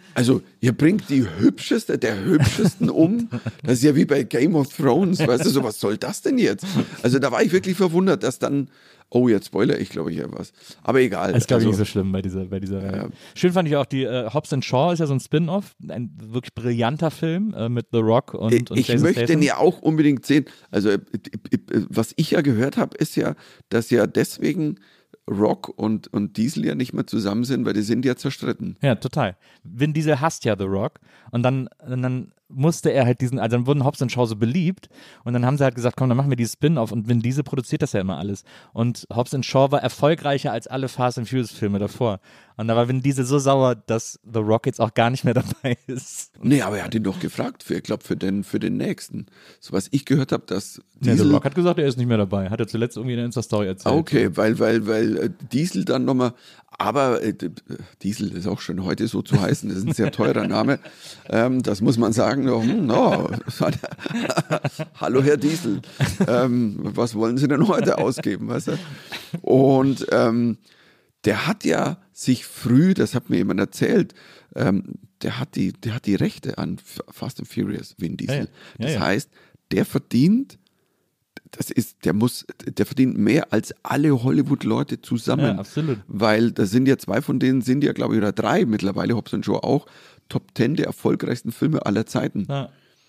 hübschesten um. Das ist ja wie bei Game of Thrones, weißt du, so was soll das denn jetzt? Also da war ich wirklich verwundert, dass dann, jetzt spoiler ich glaube hier was. Aber egal. Das ist glaube ich nicht so schlimm bei dieser Reihe. Schön fand ich auch die Hobbs & Shaw ist ja so ein Spin-Off, ein wirklich brillanter Film mit The Rock und ich Jason möchte Statham. den ja auch unbedingt sehen. Also was ich ja gehört habe, ist ja, dass ja deswegen Rock und Diesel ja nicht mehr zusammen sind, weil die sind ja zerstritten. Ja, total. Vin Diesel hasst ja The Rock und dann musste er halt dann wurden Hobbs & Shaw so beliebt und dann haben sie halt gesagt, komm, dann machen wir dieses Spin-Off und Vin Diesel produziert das ja immer alles und Hobbs & Shaw war erfolgreicher als alle Fast and Furious Filme davor und da war Vin Diesel so sauer, dass The Rock jetzt auch gar nicht mehr dabei ist. Nee, aber er hat ihn doch gefragt, ich glaube für den nächsten. So was ich gehört habe, dass Diesel... The Rock hat gesagt, er ist nicht mehr dabei, hat er zuletzt irgendwie in der Insta-Story erzählt. Okay, weil Diesel dann nochmal, aber Diesel ist auch schön heute so zu heißen, das ist ein sehr teurer Name, das muss man sagen. Hallo Herr Diesel, was wollen Sie denn heute ausgeben, weißt du? Und der hat ja sich früh, das hat mir jemand erzählt, der hat die Rechte an Fast and Furious, Vin Diesel. Das heißt, der verdient mehr als alle Hollywood-Leute zusammen. Ja, absolut. Weil da sind ja 2 von denen, sind ja glaube ich, oder 3 mittlerweile, Hobbs & Shaw auch, Top 10 der erfolgreichsten Filme aller Zeiten. Ja.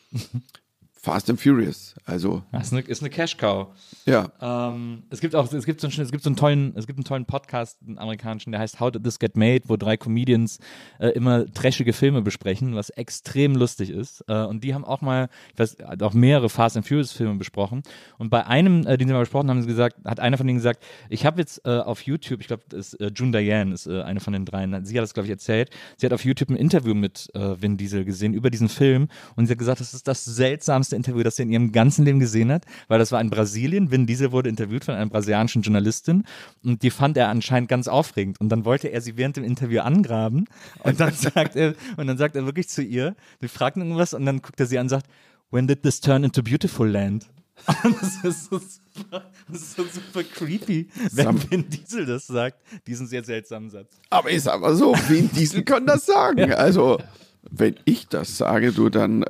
Fast and Furious, also. Das ist eine Cash-Cow. Ja. Es gibt einen tollen Podcast, einen amerikanischen, der heißt How Did This Get Made, wo 3 Comedians immer trashige Filme besprechen, was extrem lustig ist. Und die haben auch mal, auch mehrere Fast and Furious Filme besprochen. Und bei einem, den sie mal besprochen haben, hat einer von denen gesagt, ich habe jetzt auf YouTube, ich glaube, June Diane ist eine von den 3, sie hat das, glaube ich, erzählt, sie hat auf YouTube ein Interview mit Vin Diesel gesehen über diesen Film und sie hat gesagt, das ist das seltsamste Interview, das sie in ihrem ganzen Leben gesehen hat, weil das war in Brasilien. Vin Diesel wurde interviewt von einer brasilianischen Journalistin und die fand er anscheinend ganz aufregend und dann wollte er sie während dem Interview angraben und dann sagt er wirklich zu ihr, sie fragt irgendwas und dann guckt er sie an und sagt, when did this turn into Beautiful Land? Und das ist so super creepy, wenn Vin Diesel das sagt, diesen sehr seltsamen Satz. Aber ich sag mal so, Vin Diesel kann das sagen. Also, wenn ich das sage, du dann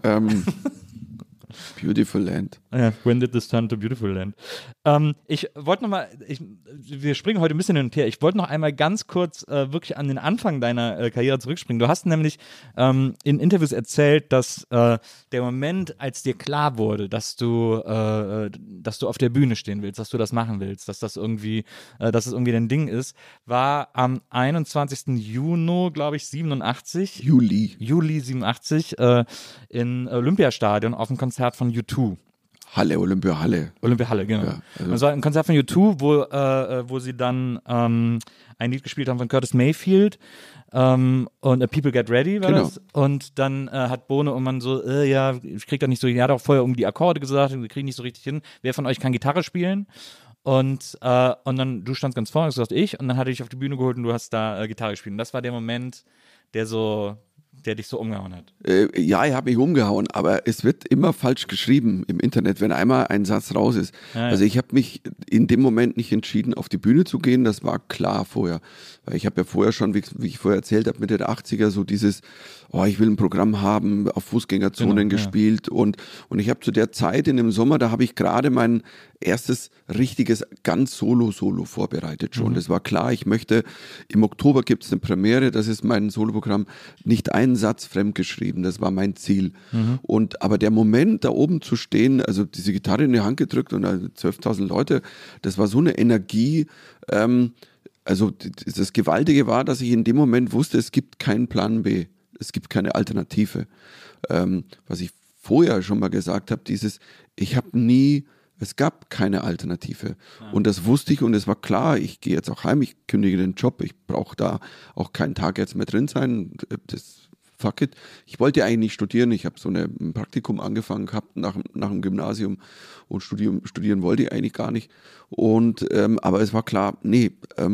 Beautiful Land. Ja, when did this turn to Beautiful Land? Ich wollte nochmal, wir springen heute ein bisschen hin und her, ich wollte noch einmal ganz kurz wirklich an den Anfang deiner Karriere zurückspringen. Du hast nämlich in Interviews erzählt, dass der Moment, als dir klar wurde, dass du auf der Bühne stehen willst, dass du das machen willst, dass es irgendwie dein Ding ist, war am 21. Juni, glaube ich, 87. Juli 87 in Olympiastadion auf dem Konzert von U2. Olympiahalle, genau. Ja, also. Das war ein Konzert von U2, wo sie dann ein Lied gespielt haben von Curtis Mayfield und People Get Ready war das. Und dann hat Bono irgendwann so, ich krieg da nicht so hin. Er hat auch vorher irgendwie die Akkorde gesagt, wir kriegen nicht so richtig hin. Wer von euch kann Gitarre spielen? Und dann, du standst ganz vorne, hast gesagt, ich. Und dann hatte ich auf die Bühne geholt und du hast da Gitarre gespielt. Und das war der Moment, der dich so umgehauen hat. Ja, er hat mich umgehauen, aber es wird immer falsch geschrieben im Internet, wenn einmal ein Satz raus ist. Ja. Also ich habe mich in dem Moment nicht entschieden, auf die Bühne zu gehen, das war klar vorher. Weil ich habe ja vorher schon, wie ich vorher erzählt habe, Mitte der 80er so dieses, ich will ein Programm haben, auf Fußgängerzonen gespielt und ich habe zu der Zeit in dem Sommer, da habe ich gerade mein erstes richtiges ganz Solo vorbereitet schon. Das war klar, ich möchte, im Oktober gibt es eine Premiere, das ist mein Soloprogramm, nicht einen Satz fremd geschrieben, das war mein Ziel. Aber der Moment, da oben zu stehen, also diese Gitarre in die Hand gedrückt und 12.000 Leute, das war so eine Energie, also das Gewaltige war, dass ich in dem Moment wusste, es gibt keinen Plan B, es gibt keine Alternative. Was ich vorher schon mal gesagt habe, ich habe nie Es gab keine Alternative. Und das wusste ich und es war klar, ich gehe jetzt auch heim, ich kündige den Job, ich brauche da auch keinen Tag jetzt mehr drin sein. Das fuck it. Ich wollte eigentlich nicht studieren, ich habe ein Praktikum angefangen gehabt nach dem Gymnasium und studieren wollte ich eigentlich gar nicht. Aber es war klar, nee,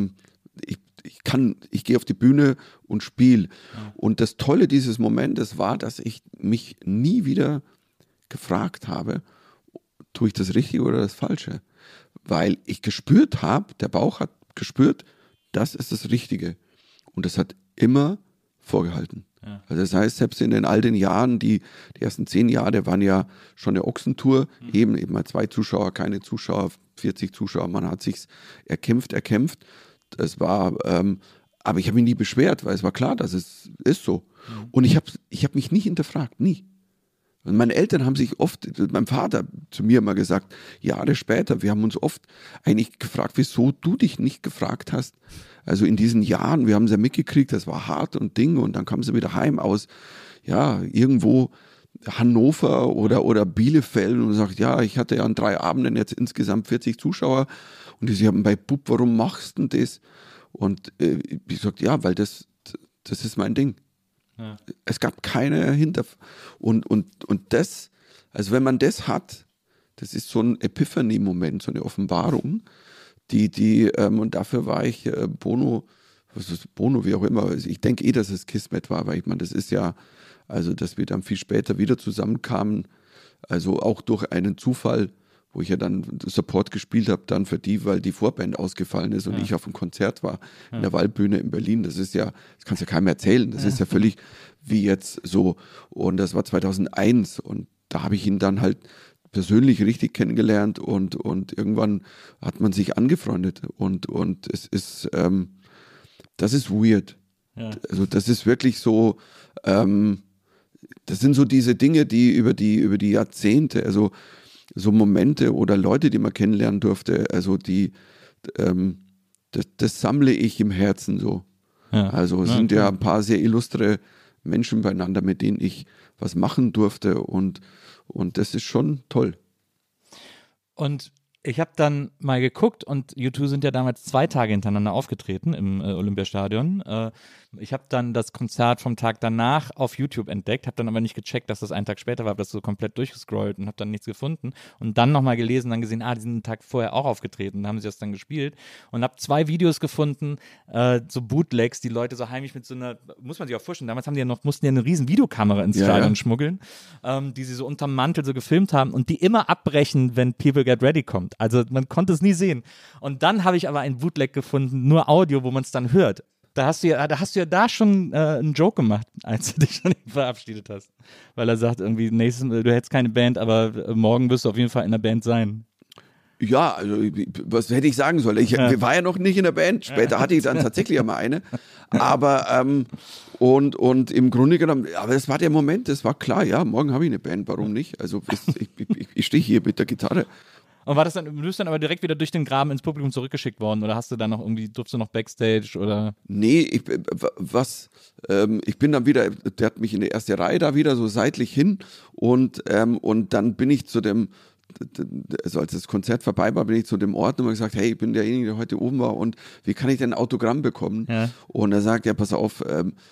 ich gehe auf die Bühne und spiele. Ja. Und das Tolle dieses Momentes war, dass ich mich nie wieder gefragt habe, tue ich das Richtige oder das Falsche? Weil ich gespürt habe, der Bauch hat gespürt, das ist das Richtige. Und das hat immer vorgehalten. Ja. Also das heißt, selbst in all den Jahren, die ersten 10 Jahre waren ja schon eine Ochsentour, eben mal 2 Zuschauer, keine Zuschauer, 40 Zuschauer, man hat sich's erkämpft. Das war, aber ich habe mich nie beschwert, weil es war klar, dass es ist so. Mhm. Und ich hab mich nie hinterfragt, nie. Und meine Eltern haben sich oft, mein Vater zu mir mal gesagt, Jahre später, wir haben uns oft eigentlich gefragt, wieso du dich nicht gefragt hast. Also in diesen Jahren, wir haben es ja mitgekriegt, das war hart und Ding und dann kam sie wieder heim aus, ja, irgendwo Hannover oder Bielefeld und sagt, ja, ich hatte ja an 3 Abenden jetzt insgesamt 40 Zuschauer und sie haben bei Bub, warum machst du denn das? Und ich sagte, ja, weil das ist mein Ding. Ja. Es gab keine und das, also wenn man das hat, das ist so ein Epiphany-Moment, so eine Offenbarung, und dafür war ich Bono, wie auch immer, ich denke dass es Kismet war, weil ich meine, das ist ja, also dass wir dann viel später wieder zusammenkamen, also auch durch einen Zufall, wo ich ja dann Support gespielt habe, dann für die, weil die Vorband ausgefallen ist und ich auf einem Konzert war in der Waldbühne in Berlin. Das ist ja, das kannst du ja keinem erzählen. Das ist ja völlig wie jetzt so. Und das war 2001 und da habe ich ihn dann halt persönlich richtig kennengelernt und irgendwann hat man sich angefreundet und es ist, das ist weird. Ja. Also das ist wirklich so, das sind so diese Dinge, die über die Jahrzehnte, also so Momente oder Leute, die man kennenlernen durfte, also das sammle ich im Herzen so. Ja. Also es sind ja ein paar sehr illustre Menschen beieinander, mit denen ich was machen durfte und das ist schon toll. Und ich habe dann mal geguckt und U2 sind ja damals 2 Tage hintereinander aufgetreten im Olympiastadion. Ich habe dann das Konzert vom Tag danach auf YouTube entdeckt, habe dann aber nicht gecheckt, dass das einen Tag später war, habe das so komplett durchgescrollt und habe dann nichts gefunden und dann nochmal gelesen, dann gesehen, die sind einen Tag vorher auch aufgetreten, da haben sie das dann gespielt und habe 2 Videos gefunden, so Bootlegs, die Leute so heimlich mit so einer, muss man sich auch vorstellen, damals mussten ja eine riesen Videokamera ins Stadion schmuggeln, die sie so unterm Mantel so gefilmt haben und die immer abbrechen, wenn People Get Ready kommt. Also man konnte es nie sehen. Und dann habe ich aber ein Bootleg gefunden, nur Audio, wo man es dann hört. Da hast du ja da schon einen Joke gemacht, als du dich schon verabschiedet hast. Weil er sagt irgendwie, du hättest keine Band, aber morgen wirst du auf jeden Fall in der Band sein. Ja, also was hätte ich sagen sollen? Ich war ja noch nicht in der Band. Später hatte ich dann tatsächlich einmal eine. Aber und im Grunde genommen, aber das war der Moment, das war klar, ja, morgen habe ich eine Band, warum nicht? Also ich stehe hier mit der Gitarre. Und war das dann, du bist dann aber direkt wieder durch den Graben ins Publikum zurückgeschickt worden oder hast du dann noch irgendwie, durfst du noch Backstage oder? Nee, ich bin dann wieder, der hat mich in die erste Reihe da wieder so seitlich hin und dann bin ich zu dem, also als das Konzert vorbei war, bin ich zu dem Ort und habe gesagt, hey, ich bin derjenige, der heute oben war und wie kann ich denn ein Autogramm bekommen? Ja. Und er sagt, ja, pass auf,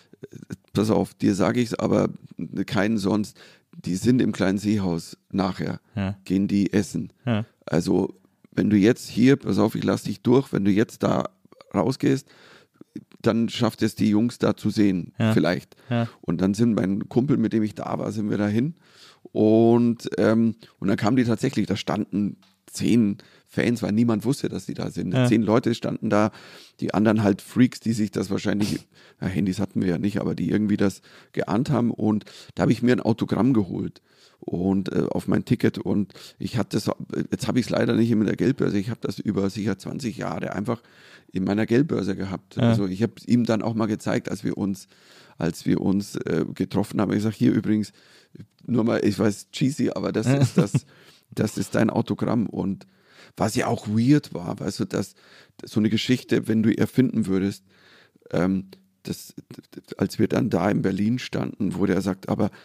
dir sage ich es, aber keinen sonst. Die sind im kleinen Seehaus nachher, gehen die essen. Ja. Also wenn du jetzt hier, pass auf, ich lass dich durch, wenn du jetzt da rausgehst, dann schafft es die Jungs da zu sehen, vielleicht. Ja. Und dann sind mein Kumpel, mit dem ich da war, sind wir dahin. Und dann kamen die tatsächlich, da standen 10 Fans, weil niemand wusste, dass die da sind. 10 Leute standen da, die anderen halt Freaks, die sich das wahrscheinlich, Handys hatten wir ja nicht, aber die irgendwie das geahnt haben. Und da habe ich mir ein Autogramm geholt und auf mein Ticket und ich hatte das, jetzt habe ich es leider nicht in der Geldbörse, ich habe das über sicher 20 Jahre einfach in meiner Geldbörse gehabt. Also ich habe ihm dann auch mal gezeigt, als wir uns getroffen haben. Ich sage, hier übrigens, nur mal, ich weiß, cheesy, aber das ist dein Autogramm. Und was ja auch weird war, weißt du, dass so eine Geschichte, wenn du erfinden würdest, als wir dann da in Berlin standen, wo der sagt, aber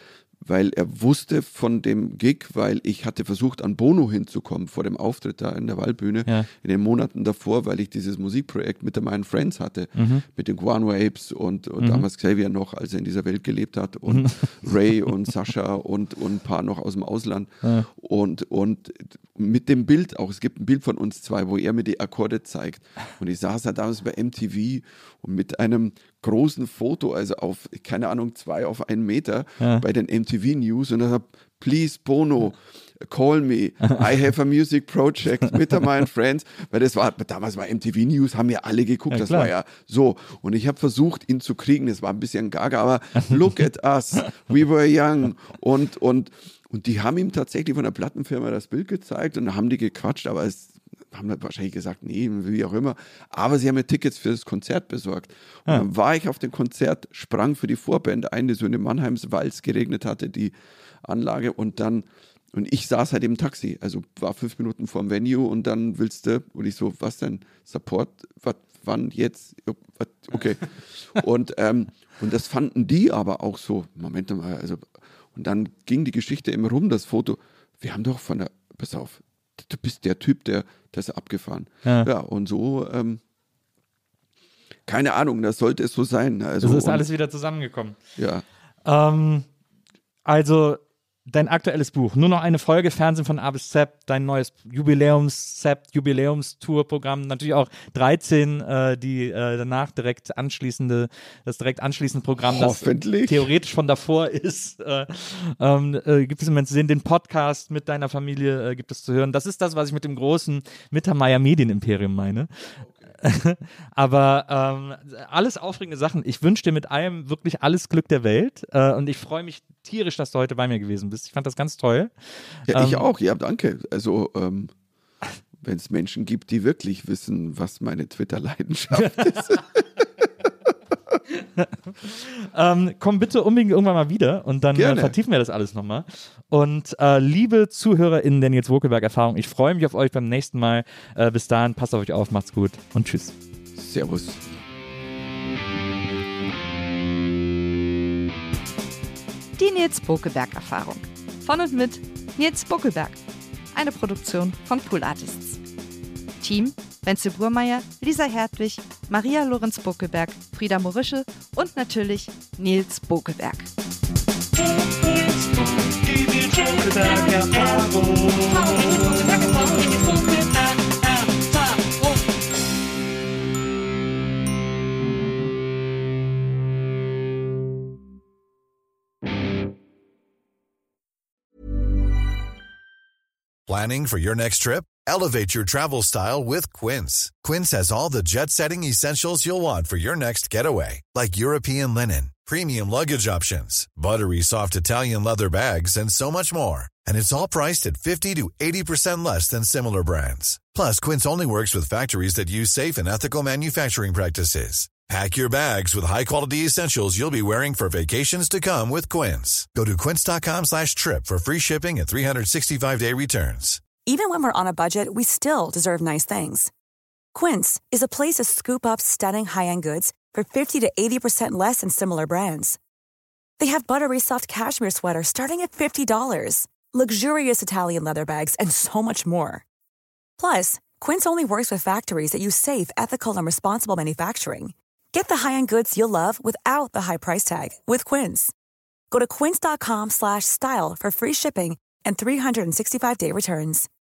weil er wusste von dem Gig, weil ich hatte versucht, an Bono hinzukommen vor dem Auftritt da in der Waldbühne in den Monaten davor, weil ich dieses Musikprojekt mit meinen Friends hatte, mit den Guano Apes und damals Xavier noch, als er in dieser Welt gelebt hat und Ray und Sascha und ein paar noch aus dem Ausland und mit dem Bild auch, es gibt ein Bild von uns zwei, wo er mir die Akkorde zeigt und ich saß da damals bei MTV und mit einem großen Foto, also auf, keine Ahnung, 2 auf 1 Meter bei den MTV News und dann please Bono, call me, I have a music project with my friends, weil damals war MTV News, haben ja alle geguckt, das war ja so und ich habe versucht, ihn zu kriegen, das war ein bisschen gaga, aber look at us, we were young und die haben ihm tatsächlich von der Plattenfirma das Bild gezeigt und dann haben die gequatscht, aber haben wahrscheinlich gesagt, nee, wie auch immer. Aber sie haben mir Tickets für das Konzert besorgt. Und dann war ich auf dem Konzert, sprang für die Vorband ein, die so in Mannheims Walz geregnet hatte, die Anlage. Und ich saß halt im Taxi. Also war 5 Minuten vorm Venue und dann und ich so, was denn? Support? Wann jetzt? Okay. Und das fanden die aber auch so, Moment mal, also, und dann ging die Geschichte immer rum, das Foto. Wir haben doch pass auf, du bist der Typ, der ist abgefahren. Ja, und so, keine Ahnung, das sollte es so sein. Also, das ist alles wieder zusammengekommen. Ja. Also, dein aktuelles Buch, nur noch eine Folge, Fernsehen von A bis Z, dein neues Jubiläumstour-Programm, natürlich auch 13, danach direkt anschließende Programm, das theoretisch von davor ist. Gibt es im Moment zu sehen, den Podcast mit deiner Familie gibt es zu hören. Das ist das, was ich mit dem großen Mittermeier Medienimperium meine. Aber alles aufregende Sachen. Ich wünsche dir mit allem wirklich alles Glück der Welt und ich freue mich tierisch, dass du heute bei mir gewesen bist. Ich fand das ganz toll. Ja, ich auch. Ja, danke. Also, wenn es Menschen gibt, die wirklich wissen, was meine Twitter-Leidenschaft ist. Komm bitte unbedingt irgendwann mal wieder und dann vertiefen wir das alles nochmal. Und liebe ZuhörerInnen der Nils Bokelberg-Erfahrung, ich freue mich auf euch beim nächsten Mal. Bis dahin, passt auf euch auf, macht's gut und tschüss. Servus. Die Nils Bokelberg-Erfahrung. Von und mit Nils Bokelberg. Eine Produktion von Pool Artists. Team: Wenzel Burmeier, Lisa Hertwig, Maria Lorenz Bokelberg, Frieda Morische und natürlich Nils Bokelberg. Die Nils Bokelberg-Erfahrung. Planning for your next trip? Elevate your travel style with Quince. Quince has all the jet-setting essentials you'll want for your next getaway, like European linen, premium luggage options, buttery soft Italian leather bags, and so much more. And it's all priced at 50 to 80% less than similar brands. Plus, Quince only works with factories that use safe and ethical manufacturing practices. Pack your bags with high-quality essentials you'll be wearing for vacations to come with Quince. Go to quince.com/trip for free shipping and 365-day returns. Even when we're on a budget, we still deserve nice things. Quince is a place to scoop up stunning high-end goods for 50 to 80% less than similar brands. They have buttery soft cashmere sweaters starting at $50, luxurious Italian leather bags, and so much more. Plus, Quince only works with factories that use safe, ethical, and responsible manufacturing. Get the high-end goods you'll love without the high price tag with Quince. Go to quince.com/style for free shipping and 365-day returns.